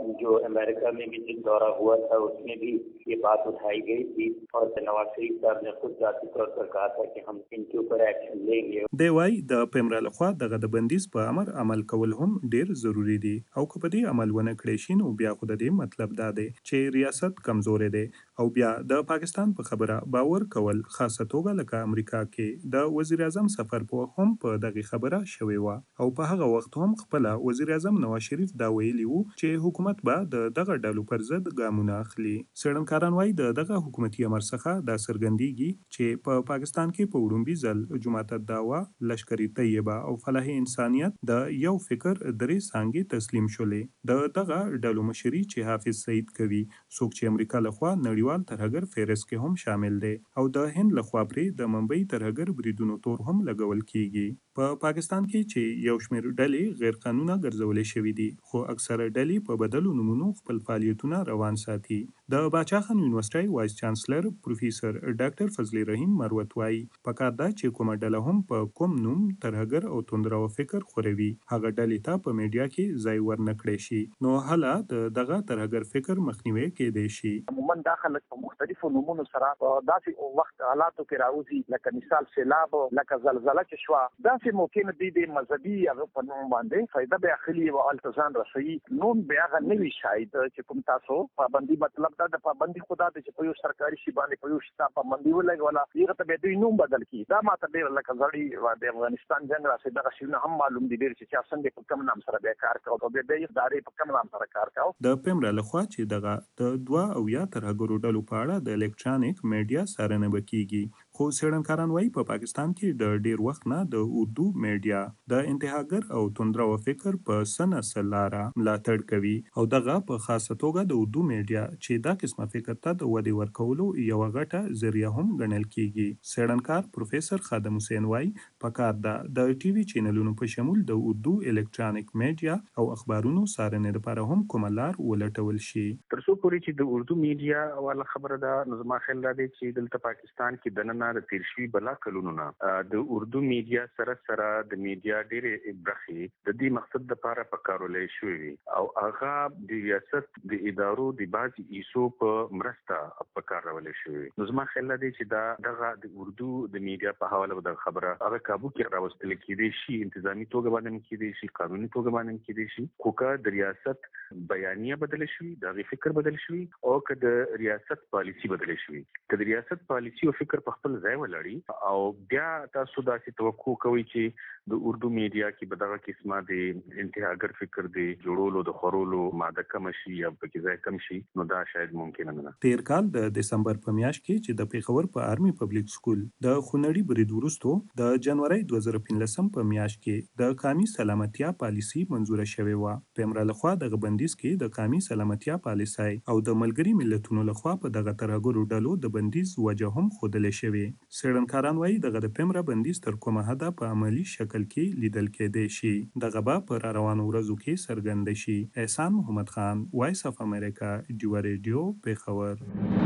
अमेरिका में भी जिन दौरा हुआ था उसमें भी ये बात उठाई गई थी और नवाज शरीफ साहब ने खुद जाती तौर पर कहा था कि हम इनके ऊपर एक्शन लेंगे। دی وای د پیمرا لخوا دغه د بندیز په امر عمل کول هم ډیر ضروری دي او که په دې عمل ونه کړی شي نو بیا خو د دې مطلب دا دی چې ریاست کمزورې دی او بیا د پاکستان په خبره باور کول خاصه توګه لکه امریکا کې د وزیر اعظم سفر په هم په دغه خبره شوی و او په هغه وخت هم خپل وزیر اعظم نواز شریف دا ویلی وو چې حکومت به دغه ډلو پر ضد ګامونه اخلي. څېړنکاران وایي دغه حکومتي امر څخه دا څرګندېږي چې په پاکستان کې په وړومبي ځل جماعت الدعوه لشکري طیبه او فلاح انسانیت د یو فکر درې څانګې تسلیم شولې. د دغه ډلو مشري چې حافظ سعید کوي څوک چې امریکا لخوا نړیوال ترهګر فهرست کې هم شامل دی او د هند لخوا پرې د ممبئی ترهګر بریدونو تور هم لګول کیږي. په پاکستان کې چې یو شمېر ډلې غیر قانونه ګرځولې شوې دي خو اکثره ډلې په بدلو نومونو خپل فعالیتونه روان ساتي. د باچا خان یونیورسيټي وایس چانسلر پروفیسور ډاکټر فضل رحیم مروت وایي پکار دا چې کومه ډله هم په کوم نوم ترهګر او توندرو فکر خوروي هغه ډلې ته په میډیا کې ځای ورنکړي شي نو هله دغه ترهګر فکر مخنیوي کېدای شي. عموما دا خلک په مختلفو نومونو سره داسې وخت حالاتو کې راوځي لکه مثال سیلاب لکه زلزله چې شوه داسې ممکن دي د مذهبي هغه په نوم باندې فائدہ به اخلي او التزام رسوي نوم بیا غو نوي شاید چې کوم تاسو پابندي مطلب دا د پابندي خدا د چې په یو سرکاري شی باندې په یو شتا پابندي ولګولا یغه ته به دوی نوم بدل کی دا ماته ډیر لکه ځړی د افغانستان جنگ راځي دا شی هم معلوم دي ډیر چې څنګه په کوم نام سره به کار کوي او به د ادارې په کوم نام سره کار کوي. د پیمرا لخوا چې دغه د 2 او یا ترهګرو ډلو په اړه د الکترونیک میډیا سره بکیږي خو څېړنکاران وایي په پاکستان کې د ډیر وخت نه د اردو میډیا د انتهاګر او توندرو فکر په سنه لاره ملاتړ کوي او دغه په خاصه توګه د اردو میډیا چې دا قسمه فکر ته د ودې ورکولو یو غټه ذریعہ هم ګڼل کیږي. څېړنکار پروفیسور خادم حسین وایي پکار دا د ټي وي چینلونو په شمول د اردو الکترونیک میډیا او اخبارونو څارنې لپاره هم کومه لار ولټول شي. تر څو پورې چې د اردو میډیا والا خبره ده نو زما خیال دی چې دلته پاکستان کې دننه د تیر شوي بلا کلونو نه د اردو میډیا سره د میډیا ډېرې برخې د دې مقصد لپاره پکارولې شوې او هغه د ریاست د ادارو د بعضي ایسو په مرسته پکارولې شوې. نو زما خیال دی چې دا دغه د اردو د میډیا په حواله د خبره هغه کابو کې راوستل کېدای شي انتظامی توګه باندې کېدای شي قانوني توګه باندې کېدای شي خو که د ریاست بیانیه بدل شي د فکر بدل شي او که د ریاست پالیسی بدل شي که د ریاست پالیسی او فکر په خپل ځای ولري او بیا تاسو داسې توقع کوئ چې د اردو میډیا کې به دغه قسمه د انتهاګر فکر دی جوړولو د خورولو ماده کم شي یا پکې ځای کم شي نو دا شاید ممکن نه. تیر کال د دسمبر په میاشت کې چې د پیښور په آرمي پبلک سکول د خونړي برید وروسته د جنوري 2015 په میاشت کې د قومي سلامتیا پالیسی منزوره شوې و. پیمرا لخوا د بندیز کې د قومي سلامتیا پالیسي او د ملګري ملتونو لخوا په دغه ترهګرو ډلو د بندیز وجه هم ښودل شوې. څېړنکاران وایي دغه د پیمرا بندیز تر کومه حده په عملی شکل کې لیدل کېدای شي دغه به په روانو ورځو کې څرګند شي. احسان محمد خان وایس اف امریکا ډیو ریډیو پیښور.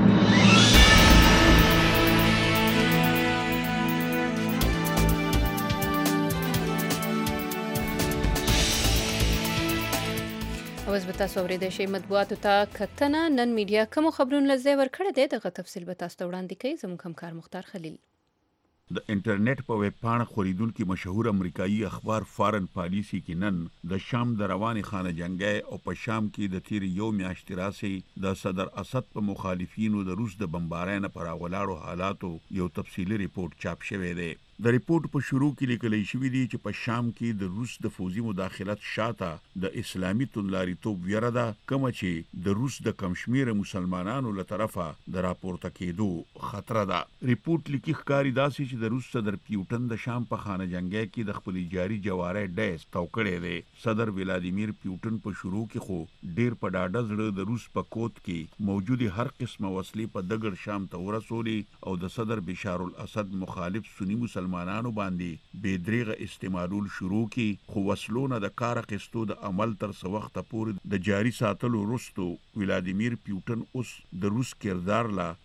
اوس به تاسو اورېدای شئ مطبوعاتو ته کتنه نن میډیا کومو خبرونو له ځای ورکړی دی دغه تفصیل به تاسو ته وړاندې کوي زموږ همکار مختار خلیل. د انټرنیټ په ویب پاڼه خریدونکو مشهور امریکایي اخبار فارن پالیسی کې نن د شام د رواني خانه جنگي او په شام کې د تیر یو میاشتې راسي د صدر اسد په مخالفینو د روس د بمبارۍ نه پر غولاړو حالاتو یو تفصیلی ریپورت چاپ شوی دی. د ریپورت په شروع کې لیکل شوی دی چې په شام کې د روس د فوزي مداخلت شاته د اسلامي توندلاریتوب ویره ده کوم چې د روس د کمشمیره مسلمانانو له طرفه د راپورته کېدو خطر ده. ریپورت لیکي ښکاري داسې چې د روس صدر پیوټن د شام په خانه جنگي کې د خپل جاري جواره ډیس توکړې دی. صدر ولادیمیر پیوټن په شروع کې خو ډیر په ډاډه زړه د روس په کوت کې موجودي هر قسمه وسلې په دګړ شام ته ورسولې او د صدر بشار الاسد مخالف سنی مسلمانانو باندې بېدریغه استعمالول شروع کی خو وسلونه د کار اخیستو د عمل تر څو وخت پورې د جاري ساتلو وروسته ولادیمیر پیوټن اوس د روس کردار لا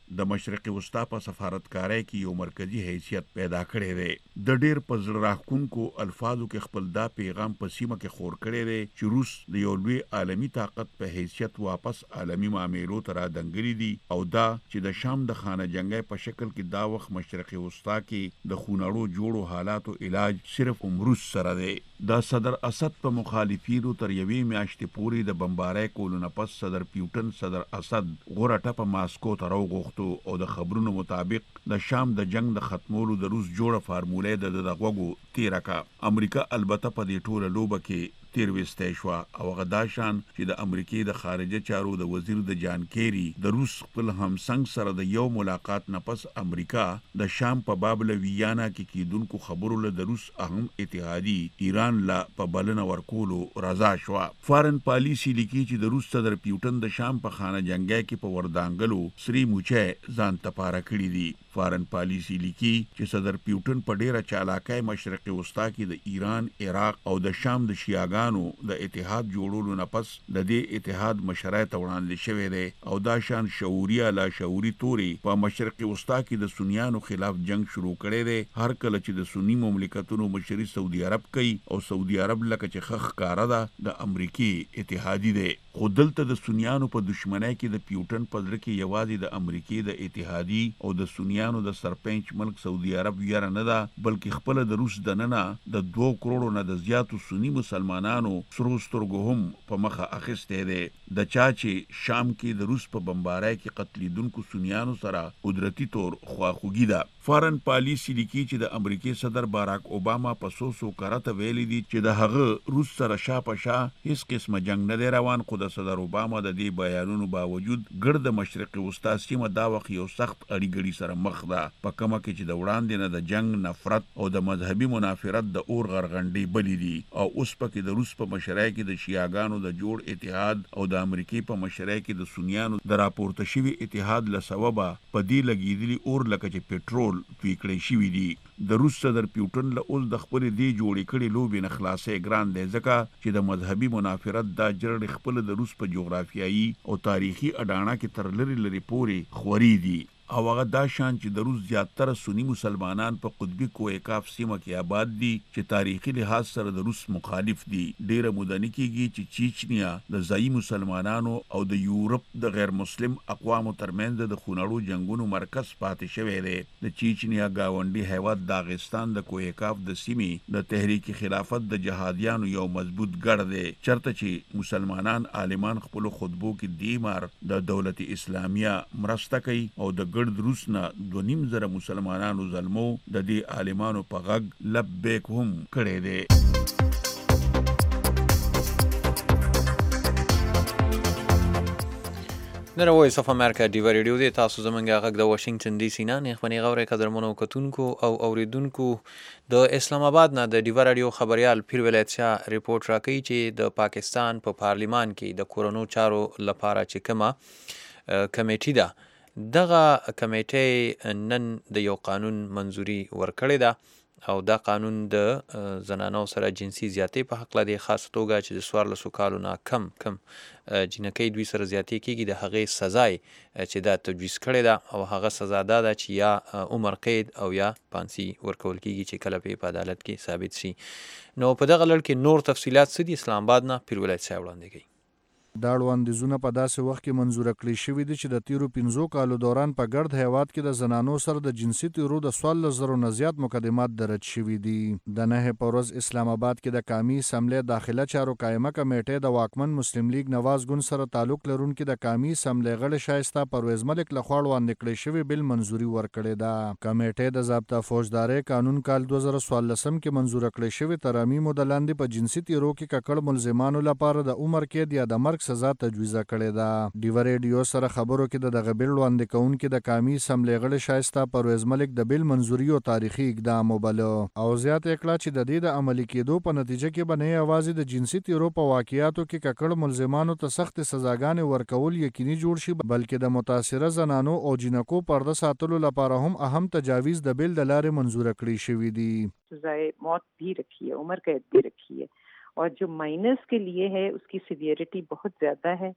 د مشرق وسطا په سفارتکارۍ کې یو مرکزی حیثیت پیدا کړی دی. د ډیر په زړه راښکونکو الفاظو کې خپل دا پیغام په سیمه کې خور کړی دی چې روس د یو لوی عالمي طاقت په حیثیت واپس عالمي معاملو ته رادنګلي دي او دا چې د شام د خانه جنګۍ په شکل کې دا وخت مشرق وسطا کې د خونړو جوړو حالاتو علاج صرف روس سره دی. د صدر اسد په مخالفینو تر یوې میاشتې پورې د بمبارۍ کولو نه پس صدر پیوټن صدر اسد غوره ټپه ماسکو ته راوغوښتو او د خبرونو مطابق د شام د جنگ د ختمولو د روس جوړه فارموله د غوږو تیره کا. امریکا البته په دې ټوله لوبه کې تیر وسته شو او غدا شان چې د امریکای د خارجه چارو د وزیر د جان کیری د روس خپل همسنګ سره د یو ملاقات نه پس امریکا د شام په بابل ویانا کې کیدونکو خبرو له د روس اهم اتحادی ایران لا په بلنه ورکولو رضا شو. فارن پالیسی لیکي چې د روس صدر پیوټن د شام په خانه جنگۍ کې په وردانګلو سری موچه ځان تپاره کړی دی. فارن پالیسی لیکي چې صدر پیوټن په ډیره چالاکۍ مشرق وسطا کې د ایران، عراق او د شام د شیعاګانو د اتحاد جوړولو نه پس د دې اتحاد مشرۍ ته وړاندې شوی دی او دا شان شعوري لا شعوري توري په مشرق وسطا کې د سنیانو خلاف جنگ شروع کړي دی. هر کله چې د سنی مملکتونو مشري سعودي عرب کوي او سعودي عرب لکه چې خخ کاره ده د امریکای اتحادی دی. خو دلته د سنیانو په دشمنۍ کې د پیوټن په ځل کې یوازې د امریکای د اتحادی او د سنیانو د سرپنچ ملک سعودي عرب یاره نه ده بلکې خپل د روس دننه د 2 کروڑو نه د زیاتو سنی مسلمانانو سرو سترګو هم په مخه اخیسته دی. د چا چې شام کې د روس په بمبارۍ کې قتلیدونکو سنیانو سره قدرتي تور خواخوږي ده. فارن پالیسی لیکي چې د امریکای صدر باراک اوباما په سوسو کرته ویلي دي چې د هغه روس سره شاپشا هیڅ قسمه جنگ نه دی روان. خو د صدر اوباما د دې بیانونو باوجود ګرد مشرق وسطا سیمه دا وخت یو سخت اړیګړي سره مخ ده په کومه کې چې د وړاندې نه د جنگ نفرت او د مذهبي منافرت د اور غرغنډي بلی دي او اوس پکې د روس په مشرۍ کې د شیعاګانو د جوړ اتحاد او د امریکای په مشرۍ کې د سنیانو د راپورته شوی اتحاد له سببه په دې لګیدلی اور لکه چې پټرول توی کړی شوی دی. د روس صدر پیوټن له اوس د خپل دی جوړې کړي لوبې نه خلاصې ګران دی ځکه چې د مذهبي منافرت دا جرړ خپل د روس په جغرافیایي او تاریخي اډانه کې تر لري پورې خوري دي او هغه دا شان چې د روس زیاتره سنی مسلمانان په قطبی کویکاف سیمه کې آباد دي چې تاریخي لحاظ سره د روس مخالف دي. ډیره مودنی کېږي چې چیچنیا د ځایي مسلمانانو او د یورپ د غیر مسلم اقوامو ترمنځ د خونړو جنگونو مرکز پاتې شوی دی. د چیچنیا گاونډي هیواد داغستان د کویکاف د سیمې د تحریک خلافت د جهادیانو یو مضبوط ګړ دی چرته چې مسلمانان عالمان خپل خطبو کې دیمار د دولت اسلامیه مرسته کوي او د ګرد روس نه 2.5 مسلمانانو ظلمو د دې عالمانو په غږ لبیک هم کړی دی. د وایس اف امریکا ډیو ریډیو دی تاسو زمونږ غږ د واشنگټن ډي سي نه نخبني غوړې قدرمنو کتونکو او اوریدونکو د اسلام آباد نه د ډیو ریډیو خبريال پیر ولایت شاه ریپورت راکړي چې د پاکستان په پارلیمان کې د کورونو چارو لپاره چې کومه کمیټه ده دغه کمیټه نن د یو قانون منځوري ورکړې ده او دا قانون د زنانو سره جنسي زیاتې په حق لري خاص توګه چې د 14 کالو نه کم جنکۍ دوی سره زیاتې کیږي د هغې سزای چې دا تجویز کړې ده او هغه سزا ده چې یا عمر قید او یا پانسي ورکول کیږي چې کله په عدالت کې ثابت شي. نو په دغه لړ کې نور تفصيلات څه دي اسلام آباد نه پیر ولایت صاحب وړاندې کوي. دا وړاندیزونه په داسې وخت کې منظوره کړي شوي دي چې د تیرو 15 کالو دوران په ګرد هیواد کې د زنانو سره د جنسي تیرو د 14,000 نه زیات مقدمات درج شوي دي. د 9 په ورځ اسلام آباد کې د قومي اسمبلی داخله چارو قائمه کمیټې د واکمن مسلم لیگ نواز ګوند سره تعلق لرونکي د قومي اسمبلی غړي شایسته پرویز ملک لخوا وړاندې کړی شوی بل منظوري ورکړې ده. کمیټې د ضابطه فوجداري قانون کال 2014 کې منظوره کړی شوی ترامیم د لاندې په جنسي تیرو کې ککړ ملزمانو لپاره د عمر قید یا د مرګ سزا تجویزه کړې ده. ډیو ریډیو سره خبرو کې د غبیل وړاندې کوونکي د قومي اسمبلی غړي شایسته پرویز ملک د بل منظوري او تاریخي اقدام وبلو او زیات کړه چې د دې د عملي کېدو په نتیجه کې بنې اوازې د جنسي تیرو په واقعیاتو کې ککړ ملزمانو ته سخت سزاګانې ورکول یقیني جوړ شي بلکې د متاثره زنانو او جنکو پرده ساتلو لپاره هم اهم تجاویز د بل د لارې منظور کړی شوی دي. سزائے موت بھی رکھی ہے, عمر قید بھی رکھی ہے اور جو مائنرز کے لیے ہے اس کی سیویرٹی بہت زیادہ ہے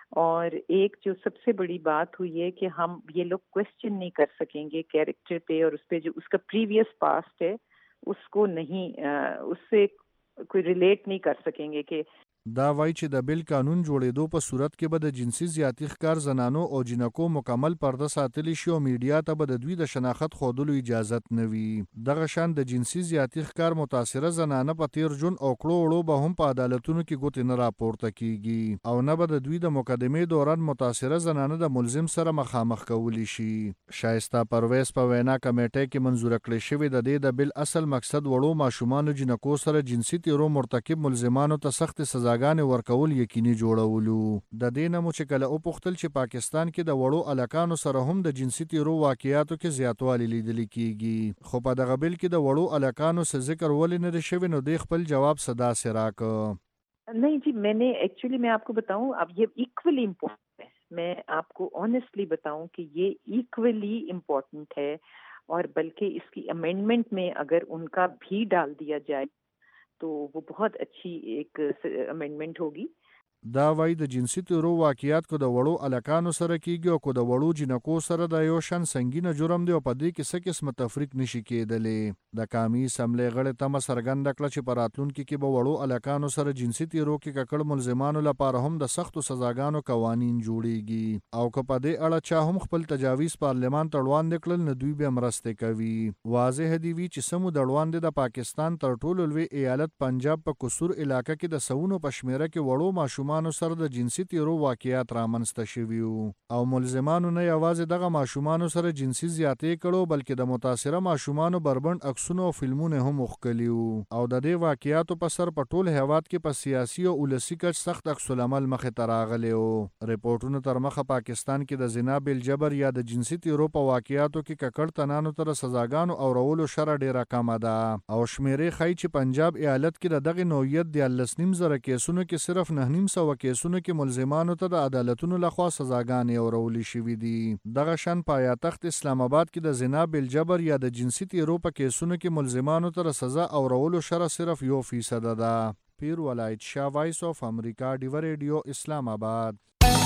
और एक जो सबसे बड़ी बात हुई है कि हम ये लोग क्वेश्चन नहीं कर सकेंगे कैरेक्टर पे, और उस पे जो उसका प्रीवियस पास्ट है उसको नहीं उससे कोई रिलेट नहीं कर सकेंगे कि دا وایي چې د بیل قانون جوړېدو په صورت کې به د جنسي زیاتی ښکار زنانو او جنکو مکمل پرده ساتلی شي او میډیا ته به د دوی د شناخت ښودلو اجازت نه وي. دغه شان د جنسي زیاتی ښکار متاثره زنانه په تیر جون او کړو وړو به هم په عدالتونو کې ګوتې نه راپورته کیږي او نه به د دوی د مقدمې دوران متاثره زنانه د ملزم سره مخامخ کولی شي. شایسته پرویز په وینا کمیټې کې منظور کړی شوی د دې د بیل اصل مقصد وړو ماشومان جنکو سره جنسي تیرو مرتکب ملزمانو ته سخت سزا غانې ورکول یقیني جوړولو. د دې نه مو چې کله وپوښتل چې پاکستان کې د وړو الکانو سره هم د جنسي تیرو واقعیاتو کې زیاتوالی لیدل کیږي، خو په دغه بیل کې د وړو الکانو څه ذکر ولې نه دی شوی، نو د خپل جواب صدا سره راکړ. नहीं जी, मैंने एक्चुअली मैं आपको बताऊं, अब ये इक्वली इम्पोर्टेंट है. मैं आपको ऑनेस्टली बताऊं कि ये इक्वली इम्पोर्टेंट है, और बल्कि इसकी अमेंडमेंट में अगर उनका भी डाल दिया जाए तो वो बहुत अच्छी एक अमेंडमेंट होगी. دا وایي د جنسي تیرو واقعیات کو د وړو الکانو سره کیږي او کو د وړو جنکو سره د یو شان سنگینه جرم دی او په دې کې څه قسم تفریق نشي کېدلی. د قومي اسمبلی غړي تمه څرګنده کړه چې په راتلونکي کې به وړو الکانو سره جنسي تیرو کې ککړ ملزمانو لپاره هم د سختو سزاګانو قوانین جوړیږي او که په دې اړه چا هم خپل تجاویز پارلمان ته وړاندې کړل نو دوی به مرسته کوي. واضح دی وی چې سمو د وړاندې د پاکستان تر ټولو لوی ایالت پنجاب په قصور علاقې کې د سونو په شمیره کې وړو ماشومان سره د جنسي تیرو واقعیات رامنځته شوي او ملزمانو نه یوازې دغه ماشومانو سره جنسي زیاتې کړو بلکې د متاثره ماشومانو بربند عکسونه او فلمونه هم وښکلي او د دې واقعیاتو په سر په ټول هیواد کې په سیاسي او ولسي کچ سخت عکس العمل مخې ته راغلی و. ریپورټونو تر مخه پاکستان کې د زنا بالجبر یا د جنسي تیرو په واقعیاتو کې ککړ تنانو تر سزاګانو او رولو شره ډیره کمه ده او شمیرې ښیي چې پنجاب ایالت کې د دغه نوعیت د 19,000 کیسونو کې صرف 9,900 کیسونو کې ملزمانو ته د عدالتونو لخوا سزاګانې اورولې شوې دي. دغه شان پایتخت اسلام آباد کې د زنا بالجبر یا د جنسي تیرو په کیسونو کې ملزمانو ته سزا اورولو شرح صرف 1% ده. پیر ولایت شاه، وایس آف امریکا، ډیو ریډیو، اسلام آباد.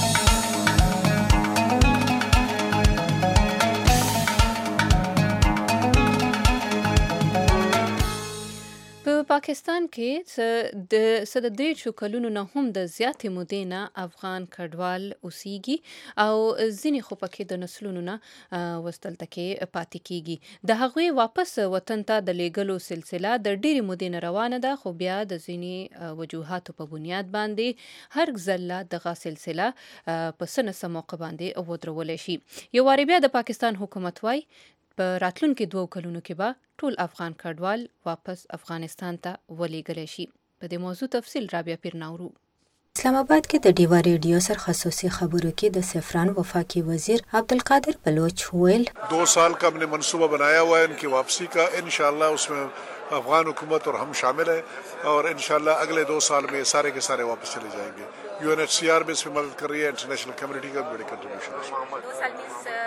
په پاکستان کې د 3 کلونو نه هم د زیاتې مودې نه افغان کډوال اوسیږي او ځینې خو پکې د نسلونو نه وستلته کې پاتې کیږي. د هغوی واپس وطن ته د لیږلو سلسله د ډېرې مودې نه روانه ده، خو بیا د ځینې وجوهاتو په بنیاد باندې هر ځله دغه سلسله په څه نه څه موقع باندې ودرولی شي. یو وارې بیا د پاکستان حکومت وایي په راتلونکي 2 کلونو کې به ټول افغان کډوال واپس افغانستان ته ولېږلی شي. په دې موضوع تفصیل رابعه پیرناورو. اسلام آباد کې د ډیوا ریډیو سره خصوصي خبرو کې د سفران وفاقی وزیر عبدالقادر بلوچ ویل 2 साल का हमने मंसूबा बनाया हुआ है इनकी वापसी का. इंशाल्लाह उसमें अफगान हुकूमत और हम शामिल हैं और इंशाल्लाह अगले 2 साल में सारे के सारे वापस चले जाएंगे. UNHCR भी इसमें मदद कर रही है, इंटरनेशनल कम्युनिटी का भी बड़ी कंट्रीब्यूशन है. 2 साल में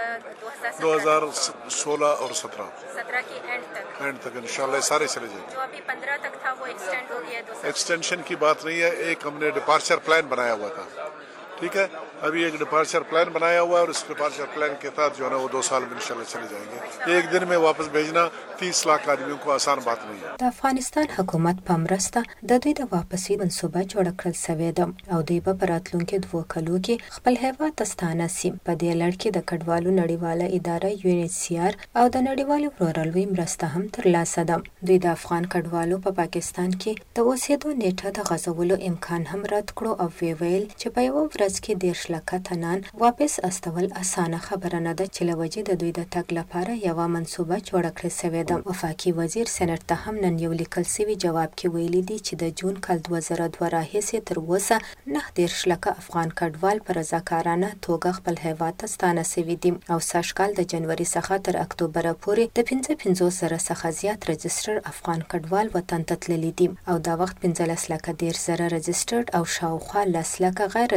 2016 और 17 के एंड तक इंशाल्लाह सारे चले जाएंगे. जो अभी 15 तक था वो एक्सटेंड हो गया 2 साल. एक्सटेंशन की बात नहीं है, एक हमने डिपार्चर प्लान बनाया हुआ था. ठीक है, अभी एक डिपार्चर प्लान बनाया हुआ है और इस डिपार्चर प्लान के तहत जो है ना वो 2 साल में इंशाल्लाह चले जाएंगे. एक दिन में वापस भेजना 30 लाख आदमियों को आसान बात नहीं है. د افغانستان حکومت په مرسته د دوی د واپسی منصوبه جوړ کړل شوې ده او دوی په راتلونکي 2 کلو کې خپل هیواد ته ستانه سي. په دې لړ کې د کډوالو نړیواله اداره UNHCR او د نړیوالو ورورلوي مرسته هم ترلاسه ده. دوی د افغان کډوالو په پاکستان کې د اوسېدو نیټه د غځولو امکان هم رد کړو او ویل چې په یو ورځ کې 10 لکه تنان واپس استول اسانه خبره نه ده چې لوجه د دوی د تګ لپاره یو منصوبه جوړ کړل شوې ده. وفاقي وزیر سېنات ته هم نن یو لیکل شوی جواب کې ویلي دي چې د جون کال 2002 راهیسې تر اوسه 9 لکه افغان کډوال پر رضاکارانه توګه خپل هیواد ته ستانه شوي دي او سږ کال د جنوري څخه تر اکتوبر پورې د 55,000 څخه زیات رجسټر افغان کډوال وطن ته تللي دي او دا وخت 15 لکه 10,000 رجسټرډ او شاوخوا 10 لکه غیر رجسټرډ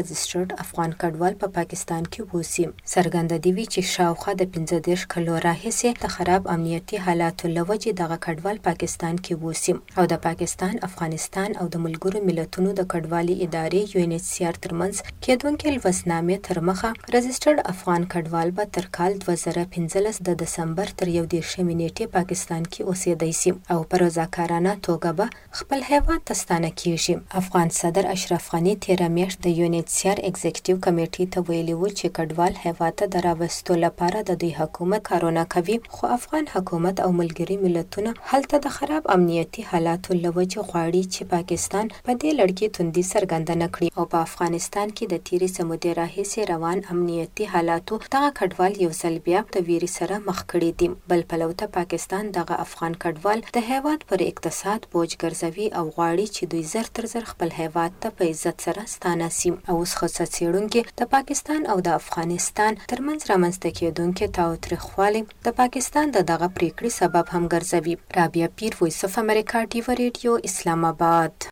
رجسټرډ افغان کډوال په پاکستان کې اوسي. څرګنده دی چې شاوخوا د 15 کلو راهیسې د خراب امنیتي حالاتو لوجې دغه کډوال پاکستان کې اوسي او د پاکستان، افغانستان او د ملګرو ملتونو د کډوالي ادارې UNHCR ترمنځ کېدونکې لوستنامې تر مخه رجسټرډ افغان کډوال به تر کال 2015 د دسمبر تر 11 نیټې پاکستان کې اوسېدی سي او په رضاکارانه توګه به خپل هیواد ته ستانه کیږي. افغان صدر اشرف غني تېره میاشت د UNHCR ایگزیکټیو کمیټې ته ویلي و چې کډوال هیواد ته د راوستو لپاره د دوی حکومت کارونه کوي، خو افغان حکومت او ملګري ملتونه هلته د خراب امنیتي حالاتو لوجې غواړي چې پاکستان په دې لړ کې توندي څرګنده کړي او په افغانستان کې د تیرې سمودې راهیسې روان امنیتي حالاتو دغه کډوال یو ځل بیا د ویري سره مخ کړي دي. بل پلو ته پاکستان دغه افغان کډوال د هیواد پر اقتصاد بوج ګرځوي او غواړي چې دوی زر تر زر خپل هیواد ته په عزت سره ستانه سي. او اوس خو څېړونکي د پاکستان او د افغانستان ترمنځ رامنځته کېدونکې تاوتریخوالی د پاکستان دغه پریکړې سبب هم ګرځوي. رابعه پیر، وایس اف امریکا، ډیو ریډیو، اسلام آباد.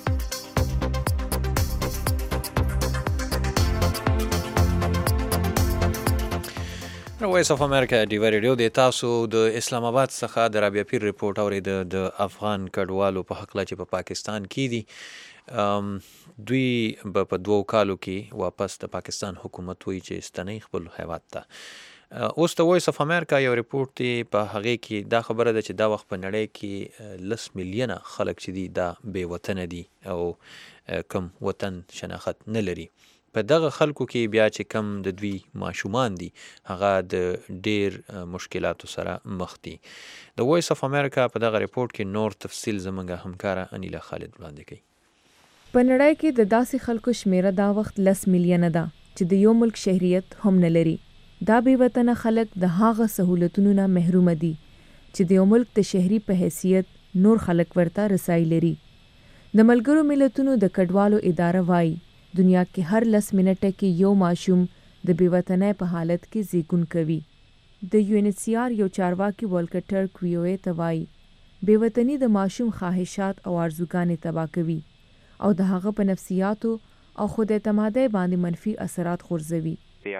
وایس اف امریکا ډیو ریډیو د تاسو د اسلام آباد څخه د رابعه پیر ریپورت اورید د افغان کډوالو په حق چې په پاکستان کې دي. دوی په 2 کالو کې واپس د پاکستان حکومت وایي چې ستنې خپل هیواد ته. اوس د وایس اف امریکا یو ریپورت دی، په هغه کې دا خبره ده چې دا وخت په نړۍ کې 10 میلیونه خلک چې دي دا بې وطنه دي او کم وطن شناخت نه لري. په دغه خلکو کې بیا چې کم د دوی ماشومان دي هغه د ډیر مشکلاتو سره مخ دي. د وایس اف امریکا په دغه ریپورت کې نور تفصیل زموږ همکاره انیلا خالد وړاندې کوي. په نړۍ کې د داسې خلکو شمیره دا وخت 10 میلیونه ده چې د یو ملک شهریت هم نه لري. دا بې وطنه خلک د هغه سهولتونو نه محروم دي چې د یو ملک د شهري په حیثیت نور خلک ورته رسایي لري. د ملګرو ملتونو د کډوالو اداره وایي دنیا کې هر 10 منټه کې یو ماشوم د بیوطنۍ په حالت کې زیږون کوي. د UNHCR یو چارواکي والکر ټرک ویوې ته وایي بیوطني د ماشوم خواهشات او ارزوګانې تباه کوي او د هغه په نفسیاتو او خود اعتمادۍ باندې منفي اثرات غورځوي.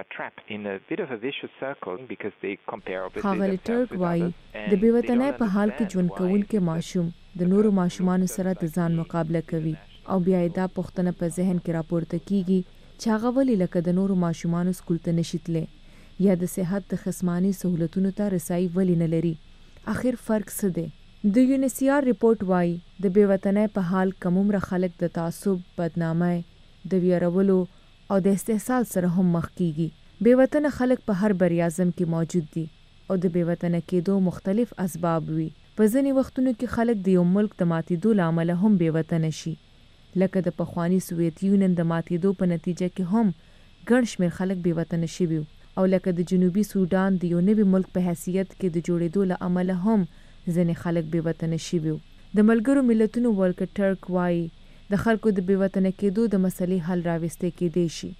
ښاغلی ټرک وایي د بیوطنۍ په حال کې ژوند کوونکي ماشوم د نورو ماشومانو سره د ځان مقابله کوي او بیا دا پوښتنه په ذهن کې راپورته کیږي چې هغه ولې لکه د نورو ماشومانو سکول ته نشي تللی یا د صحت د خصماني سهولتونو ته رسایي ولې نه لري. آخر فرق څه دی؟ د UNHCR ریپورت وایي د بېوطنۍ په حال کمومره خلک د تعصب، بدنامۍ، د ویرولو او د استحصال سره هم مخ کیږي. بېوطنه خلک په هر بریاعظم کې موجود دي او د بېوطنه کېدو مختلف اسباب وي. په ځینې وختونو کې خلک د یو ملک د ماتېدو له امله هم بېوطنه شي، لکه د پخواني سوویت یونین د ماتېدو په نتیجه کې هم ګڼ شمېر خلک بېوطنه شوي او لکه د جنوبي سودان د یو نوي ملک په حیثیت کې د جوړېدو له امله هم ځینې خلک بېوطنه شوي. د ملګرو ملتونو والکر ټرک وایي د خلکو د بېوطنه کېدو د مسلې حل راوستل کېدی شي.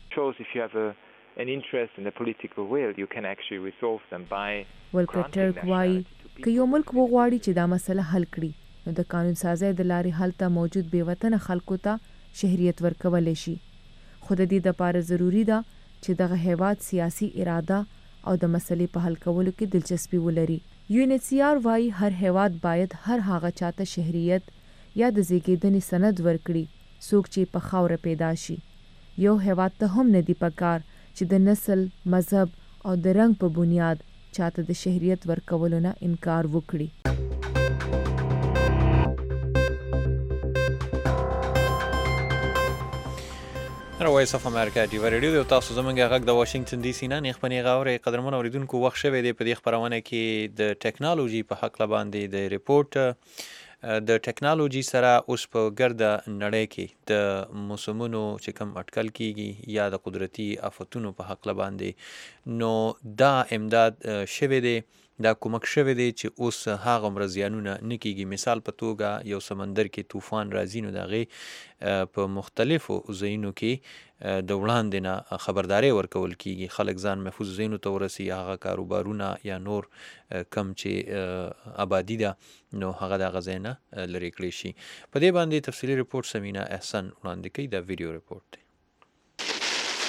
والکر ټرک وایي که یو ملک وغواړي چې دا مسله حل کړي نو د قانون سازۍ د لارې هلته موجود بېوطنه خلکو ته شهریت ورکولی شي، خو د دې دپاره ضروري ده چې دغه هیواد سیاسي اراده او د مسلې په حل کولو کې دلچسپي ولري. UNHCR وایي هر هیواد باید هر هغه چاته شهریت یا د زیږېدنې سند ورکړي څوک چې په خاوره پیدا شي. یو هیواد ته هم نه دي پکار چې د نسل، مذهب او د رنګ په بنیاد چاته د شهریت ورکولو نه انکار وکړي. وایس اف امریکا ډیو ریډیو د تاسو زمونږ غږ د واشنگټن ډي سي نه نیخپنې غاورې قدرمن اوریدونکو وخت شوی دی په دې خبرونه کې د ټیکنالوژي په حق باندې د ریپورت د ټیکنالوژي سره اوس په ګرده نړۍ کې د موسمونو چې کوم اټکل کیږي یا د قدرتي آفتونو په حق باندې نو دا امداد شوی دی، دا کومک شوی دی چې اوس هغه مرزیانونه نه کیږي. مثال په توګه یو سمندر کې طوفان راځي نو د هغې په مختلفو ځایونو کې د وړاندې نه خبرداری ورکول کیږي، خلک ځان محفوظ ځایونو ته ورسي، هغه کاروبارونه یا نور کم چې آبادي ده نو هغه د هغه ځای نه لرې کړی شي. په دې باندې تفصیلي ریپورت سمینا احسن وړاندې کوي. دا ویډیو ریپورت دی.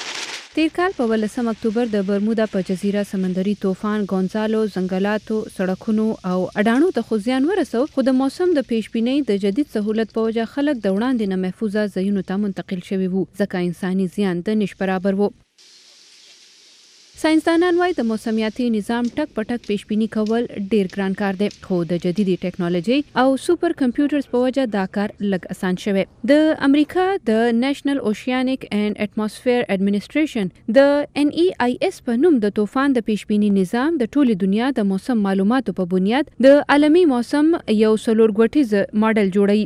تیر کال په 18 اکتوبر د برمودا په جزیره سمندري طوفان ګونزالو ځنګلاتو سړکونو او اډانو ته خو زیان ورسو، خو د موسم د پیشبینۍ د جدید سهولت په وجه خلک د وړاندې نه محفوظه ځایونو ته منتقل شوي وو، ځکه انساني زیان د نش برابر وو. ساينسدانان وايي د موسمیاتي نظام ټک پټک پیشبینی کول ډیر ګران کار دی، خو د جديدي ټیکنالوژي او سوپر کمپیوټرز په وجه دا کار لږ اسان شوی. د امریکا د نېشنل اوشیانیک اینڈ اټماسفیر اډمنسټریشن د NEIS په نوم د طوفان د پیشبینی نظام د ټولي دنیا د موسم معلوماتو په بنیاد د عالمي موسم یو څلورګوټیز ماډل جوړوي.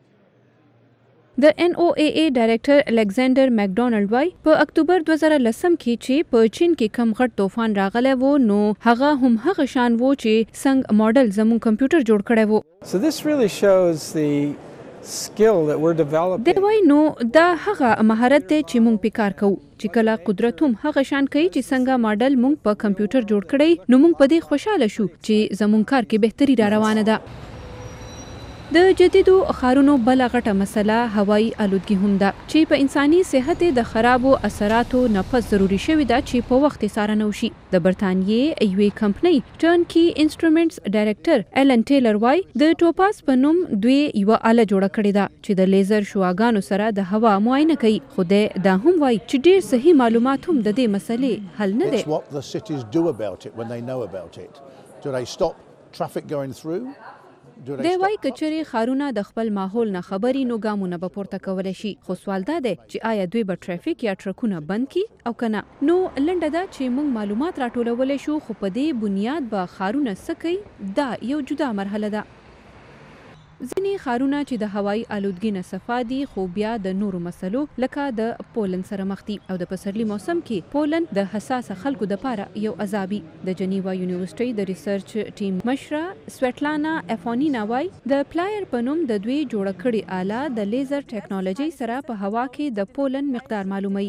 د NOAA ډایریکټر الکساندر مکډونالډ وايي په اکتوبر 2010 کې چې په چین کې کم غټ طوفان راغلی وو، نو هغه هم هغه شان وو چې څنګه ماډل زموږ کمپیوټر جوړ کړی وو. So this really shows the skill that we're developing. دی وايي نو دا هغه مهارت دی چې موږ په کار کوو، چې کله قدرت هم هغه شان کوي چې څنګه ماډل موږ په کمپیوټر جوړ کړی، نو موږ په دې خوشاله شو چې زموږ کار کې بهتري را روانه ده. د جدیدو ښارونو بل غټه مسله هوایی آلودګي هم ده، چې په انساني صحت د خرابو اثراتو نه پس ضروري شوی ده چې په وخت څارنه وشي. د برتانیې یوې کمپنۍ ټرن کی انسټرومنټس ډایریکټر ایلن ټیلر وايي د ټوپاس په نوم دوی یو آله جوړه کړې ده چې د لیزر شواګانو سره د هوا معاینه کوي، خو دا هم وايي چې ډیر صحیح معلومات هم د دې مسلې حل نه دي. It's what the cities do about it when they know about it. Do they stop traffic going through? دی وايي کچري خارونه د خپل ماحول نه خبري نو ګامونه به پورته کولای شي، خو سوال دا دی چې آیا دوی به ټرافیک یا ټرکونه بند کی او کنه. نو لنډه ده چې موږ معلومات راټولولای شو، خو په دې بنیاد به خارونه سکی دا یو جدا مرحله ده. ځینې خارونه چې د هوایی آلودګي نه صفا دي، خو بیا د نورو مسلو لکه د پولند سره مخ دي، او د پسرلي موسم کې پولند د حساسه خلکو دپاره یو عذابي. د جنیوا یونیورسيټي د ریسرچ ټیم مشره سویټلانا افانینا وايي د پلایر په نوم د دوی جوړه کړې آله د لیزر ټیکنالوژي سره په هوا کې د پولند مقدار معلوموي.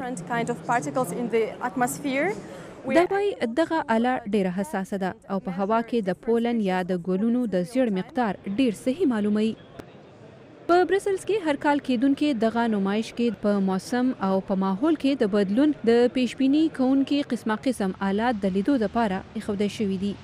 دا وايي دغه آله ډیره حساسه ده او په هوا کې د پولن یا د ګلونو د زیړ مقدار ډیر صحیح معلوموي. په برسلز کې هر کال کېدونکې دغه نمایش کې په موسم او په ماحول کې د بدلون د پیشبینی کوونکې قسمه قسم آلات د لیدو لپاره ایښودل شوي دي.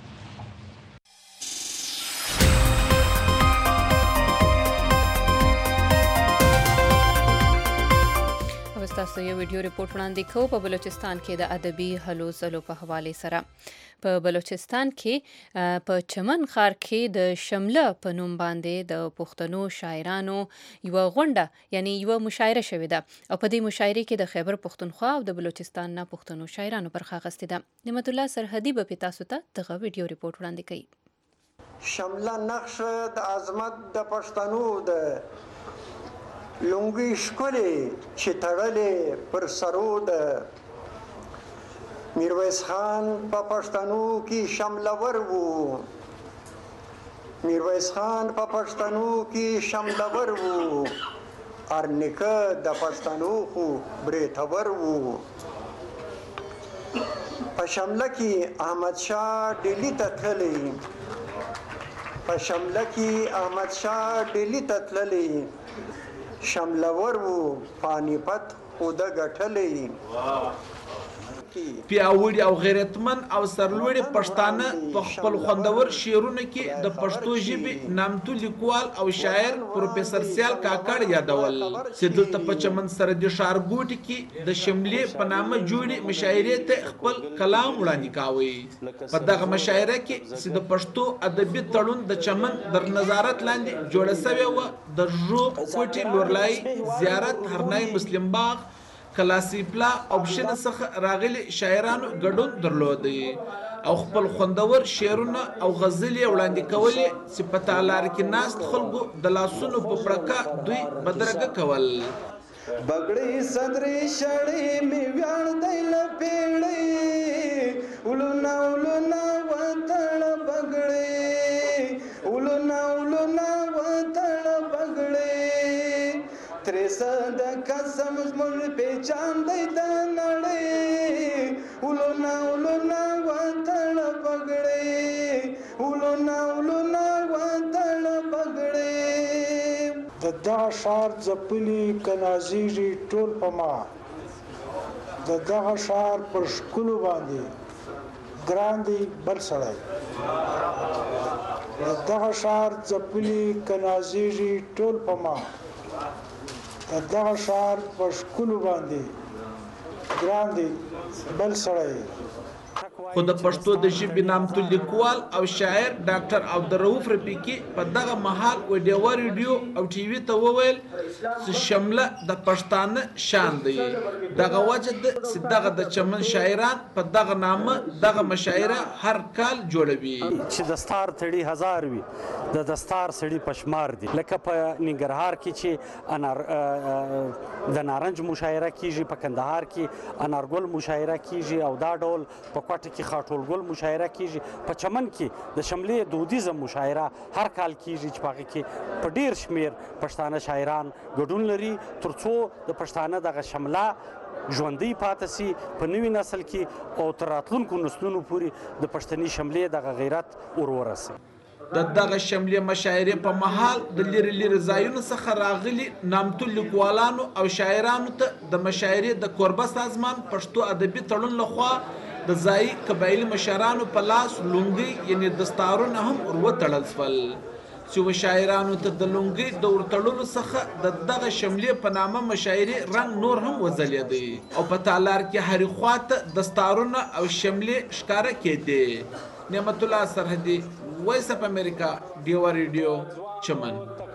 تاسو یو ویډیو ریپورت وړاندې کوو په بلوچستان کې د ادبي هلو ځلو په حواله سره. په بلوچستان کې په چمن ښار کې د شمله په نوم باندې د پښتنو شاعرانو یو غونډه یعنی یو مشاعره شوې ده، او په دې مشاعره کې د خیبر پښتونخوا او د بلوچستان نه پښتنو شاعرانو برخه اخیستې ده. نعمت الله سرحدي به تاسو ته دغه ویډیو ریپورت وړاندې کوي. شمله نقش د عظمت د پښتنو ده، لونګي ښکلې چې تړلې پر سرو ده. میرویس خان په پښتنو کې شملور وو، میرویس خان په پښتنو کې شملور وو، ارنیکه د پښتنو خو بریتور وو. په شمله کې احمد شاه ډیلی ته تللی، په شمله کې احمد شاه ډیلی ته تللی، شملور وو پانیپت خود ګټلې. پیاوړي او غیرتمن او سرلوړي پښتانه په خپل خوندور شعرونو کې د پښتو ژبې نامتو لیکوال او شاعر پروفیسور سیال کاکړ یادول چې دلته په چمن سره د ښارګوټي کې د شملې په نامه جوړې مشاعرې ته خپل کلام وړاندې کاوه. په دغه مشاعره کې چې د پښتو ادبي تړون د چمن در نظارت لاندې جوړه شوې وه، د ژوب کوټي لورلای زیارت هرنای مسلم باغ کلاسي پلا آپشن څخه راغلي شاعرانو ګډون درلودي او خپل خوندور شعرونه او غزلې وړاندې کولې چې په تالار کې ناست خلکو د لاسونو په پړکا دوی بدرګه کول. بغړې صدرې شړې می ویاړ دی لپېړې، ولونا ولونا وتړ بغړې، ولونا ولونا وتړ بغړې، ترسه د قسم زموږ پېچان دی د نړۍ، ولونا ولونا وتړ بغړې، ولونا ولونا وتړ بغړې. د دا ښار ځپلي کنازیږي ټول په ما، د دغه ښار په ښکلو باندې ګران دی بل سړی د دغه ښار ځپلي که نازېږي ټول په ما د دغه ښار په ښکلو باندې ګران دی بل سړی خو د پښتو د ژبې نامتو لیکوال او شاعر ډاکټر عبدالرؤف رفیقي په دغه مهال و ډیوه ریډیو او ټي وي ته وویل چې شمله د پښتانه شان دی دغه وجه ده چې دغه د چمن شاعران په دغه نامه دغه مشاعره هر کال جوړوي چې دستار تړي هزار وي د دستار سړي پشمار دي لکه په ننګرهار کې چې د نارنج مشاعره کیږي په کندهار کې انارګل مشاعره کیږي او دا ډول په کوټه کې خاټولګل مشاعره کیږي په چمن کې د شملې دودیزه مشاعره هر کال کیږي چې پاغه کې په ډیر شمیر پښتانه شاعران ګډون لري ترڅو د پښتانه دغه شمله ژوندۍ پاتې سي په نوي نسل کې او تر راتلونکو نسلونو پورې د پښتني شملې دغه غیرت ورورسي د دغه شملې مشاعرې په مهال د لري لري ځایونو څخه راغلي نامتو لیکوالانو او شاعرانو ته د مشاعرې د کوربه سازمان پښتو ادبي تړون لخوا د ځایي قبایلي مشرانو په لاس لونګۍ یعنې دستارونه هم وتړل شول چې و شاعرانو ته د لونګۍ د ورتړلو څخه د دغه شملې په نامه مشاعرې رنګ نور هم وځلېدی او په تالار کې هرې خواته دستارونه او شملې ښکاره کېدې نعمت الله سرحدي وایس اف امریکا ډیوه ریډیو چمن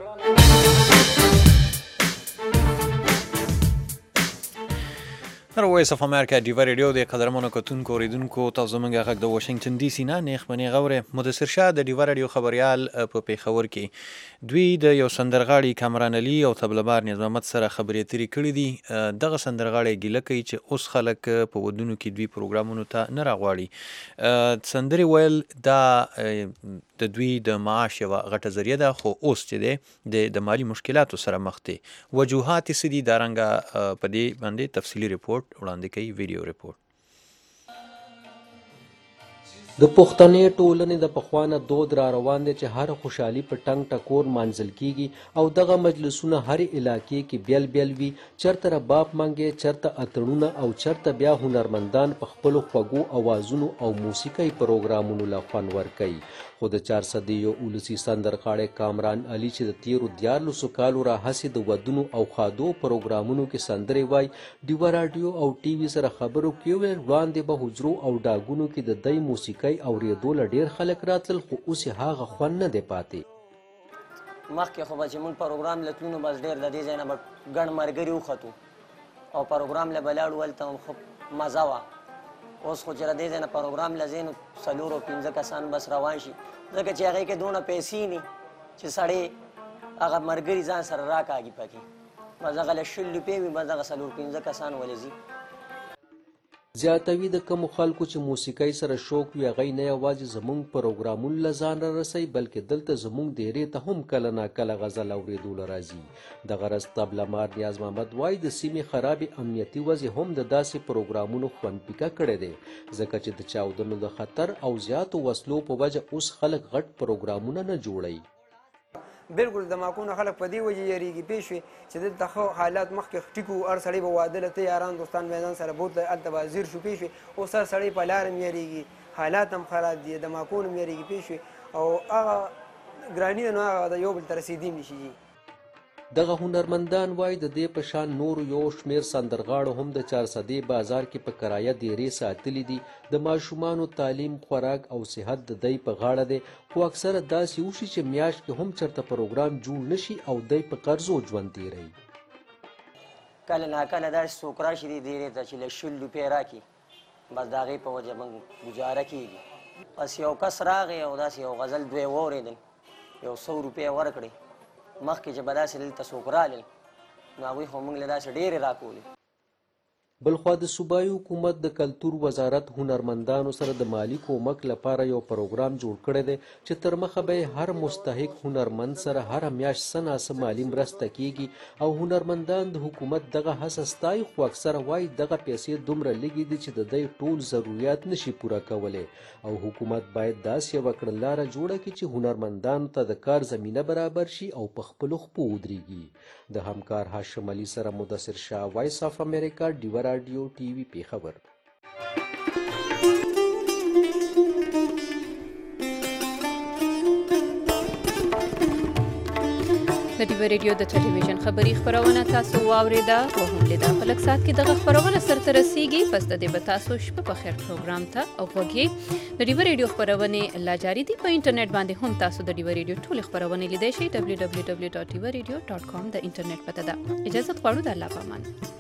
وایس اف امریکا ډیوه ریډیو د قدرمنو کتونکو اوریدونکو تاسو زموږ غږ د واشنگټن ډي سي نه نیخ منی غوره مدثر شاه د ډیوه ریډیو خبريال په پیښور کې دوی د یو سندرغاړي کامران علي او طبلبار نظام محمد سره خبرې اترې کړې دي دغه سندرغاړي ګیله کوي چې اوس خلک په ودونو کې دوی پروګرامونو ته نه راغواړي سندري ویل دا د دوی د معاش یوه غټه ذریعه ده خو اوس چې دی د مالي مشکلاتو سره مخ دی وجوهات یې څه دي دارنګه په دې باندې تفصیلي ریپورټ وړاندې کوي ویډیو ریپورټ د پښتنې ټولنې د پخوانه دود را روان دی چې هر خوشحالي په ټنګ ټکور مانځل کیږي او دغه مجلسونه هر علاقې کې بیل بیل وي چرته رباب منګي چرته اتړونه او چرته بیا هنرمندان په خپل خوږو اوازونو او موسیقي پروګرامونو لا خوان ورکوي خو د 400 اولسي سندرغاړی کامران علي چې د تیرو 14 کالو راهیسې د ودونو او خادو پروګرامونو کې سندرې وای ډیوه راډیو او ټي وي سره خبرو کې وړاندې به حجرو او ډاګونو کې د دای موسیقي اورېدو له ډیر خلک راتل خو اوس هغه خوند نه دی پاتې مخکې خو به چې مونږ پروګرام لتلو بس ډېر د دې ځای نه به ګڼ ملګري وختو او پروګرام له به لاړو هلته خو مزه وه اوس خو چې د دې ځای نه پروګرام له ځای نو 4-5 کسان بس روان شي ځکه چې هغې کې دونه پیسې ني چې سړی هغه ملګري ځان سره راکاږي پکې بس هغه له 100 روپۍ وي بس هغه 4-5 کسان ولې ځي زیاتوي د کومو خلکو چې موسیقۍ سره شوق وي هغوی نه یوازې زموږ پروګرامونو له ځان رارسوي بلکې دلته زموږ ډیرې ته هم کله ناکله غزل اورېدو له راځي د غرض طبلمار نیاز محمد وایي د سیمې خرابې امنیتي وضع هم د داسې پروګرامونو خوند پیکه کړی دی ځکه چې د چاودنو د خطر او زیاتو وسلو په وجه اوس خلک غټ پروګرامونه نه جوړوي بالکل د ماکونه خلک په دې وجې یریږي پېښ شوې چې دلته ښه حالات مخکې ټیکو هر سړی به واده له ته یاران دوستان به ځان سره بوتله هلته به ځیر شو پېښ شوې اوس هر سړی په لار هم یریږي حالات هم خراب دي د ماکونه هم یریږي پېښ شوې او هغه ګراني ده نو هغه د یو بل ته رسېدی هم نشي دغه هنرمندان وایي د دې په شان نورو یو شمېر سندرغاړو هم د 400 بازار کې په کرایه ډیرې ساتلي دي د ماشومانو تعلیم خوراک او صحت د دی په غاړه دی خو اکثره داسې وشي چې میاشت کې هم چرته پروګرام جوړ نشي او دی په قرضو ژوند تیروي کله ناکله داسې څوک راشي دې ډېرې ته چې له 100 روپۍ راکړي بس د هغې په وجه موږ ګزاره کېږي بس یو کس راغی او داسې یو غزل دوی واورېدل یو 100 روپۍ ورکړې مخکې چې به داسې دلته څوک رالل نو هغوی خو موږ له داسې ډېرې راکولې بلخوا د صوبایي حکومت د کلتور وزارت هنرمندانو سره د مالی کومک لپاره یو پروګرام جوړ کړی دی چې تر مخه به هر مستحق هنرمند سره هر میاشت څه ناڅه مالي مرسته کیږي او هنرمندان د حکومت دغه هڅه ستایي خو اکثره وایي دغه پیسې دومره لږې دي چې د دوی ټول ضرورت نشي پوره کولی او حکومت باید داسې یوه کړنلاره جوړه کړي چې هنرمندانو ته د کار زمینه برابر شي او په خپلو خپو ودرېږي د همکار هاشم علي سره مدثر شاه وایس اف امریکا ډیوه رادیو ټي وي پیښور. د ډیو ریډیو د ټلویزیون خبری خبرونه تاسو واوریده او هم لیدا په لږ ساعت کې دغه خبرونه سرته رسیږي. پس د دې به تاسو شپه په خیر پروګرام ته او غوږی د ډیو ریډیو خبرونه لا جاری دي. په انټرنیټ باندې هم تاسو د ډیو ریډیو ټول خبرونه لیدئ شئ. www.tvradio.com د انټرنیټ پته ده. اجازه غواړو د الله پامان.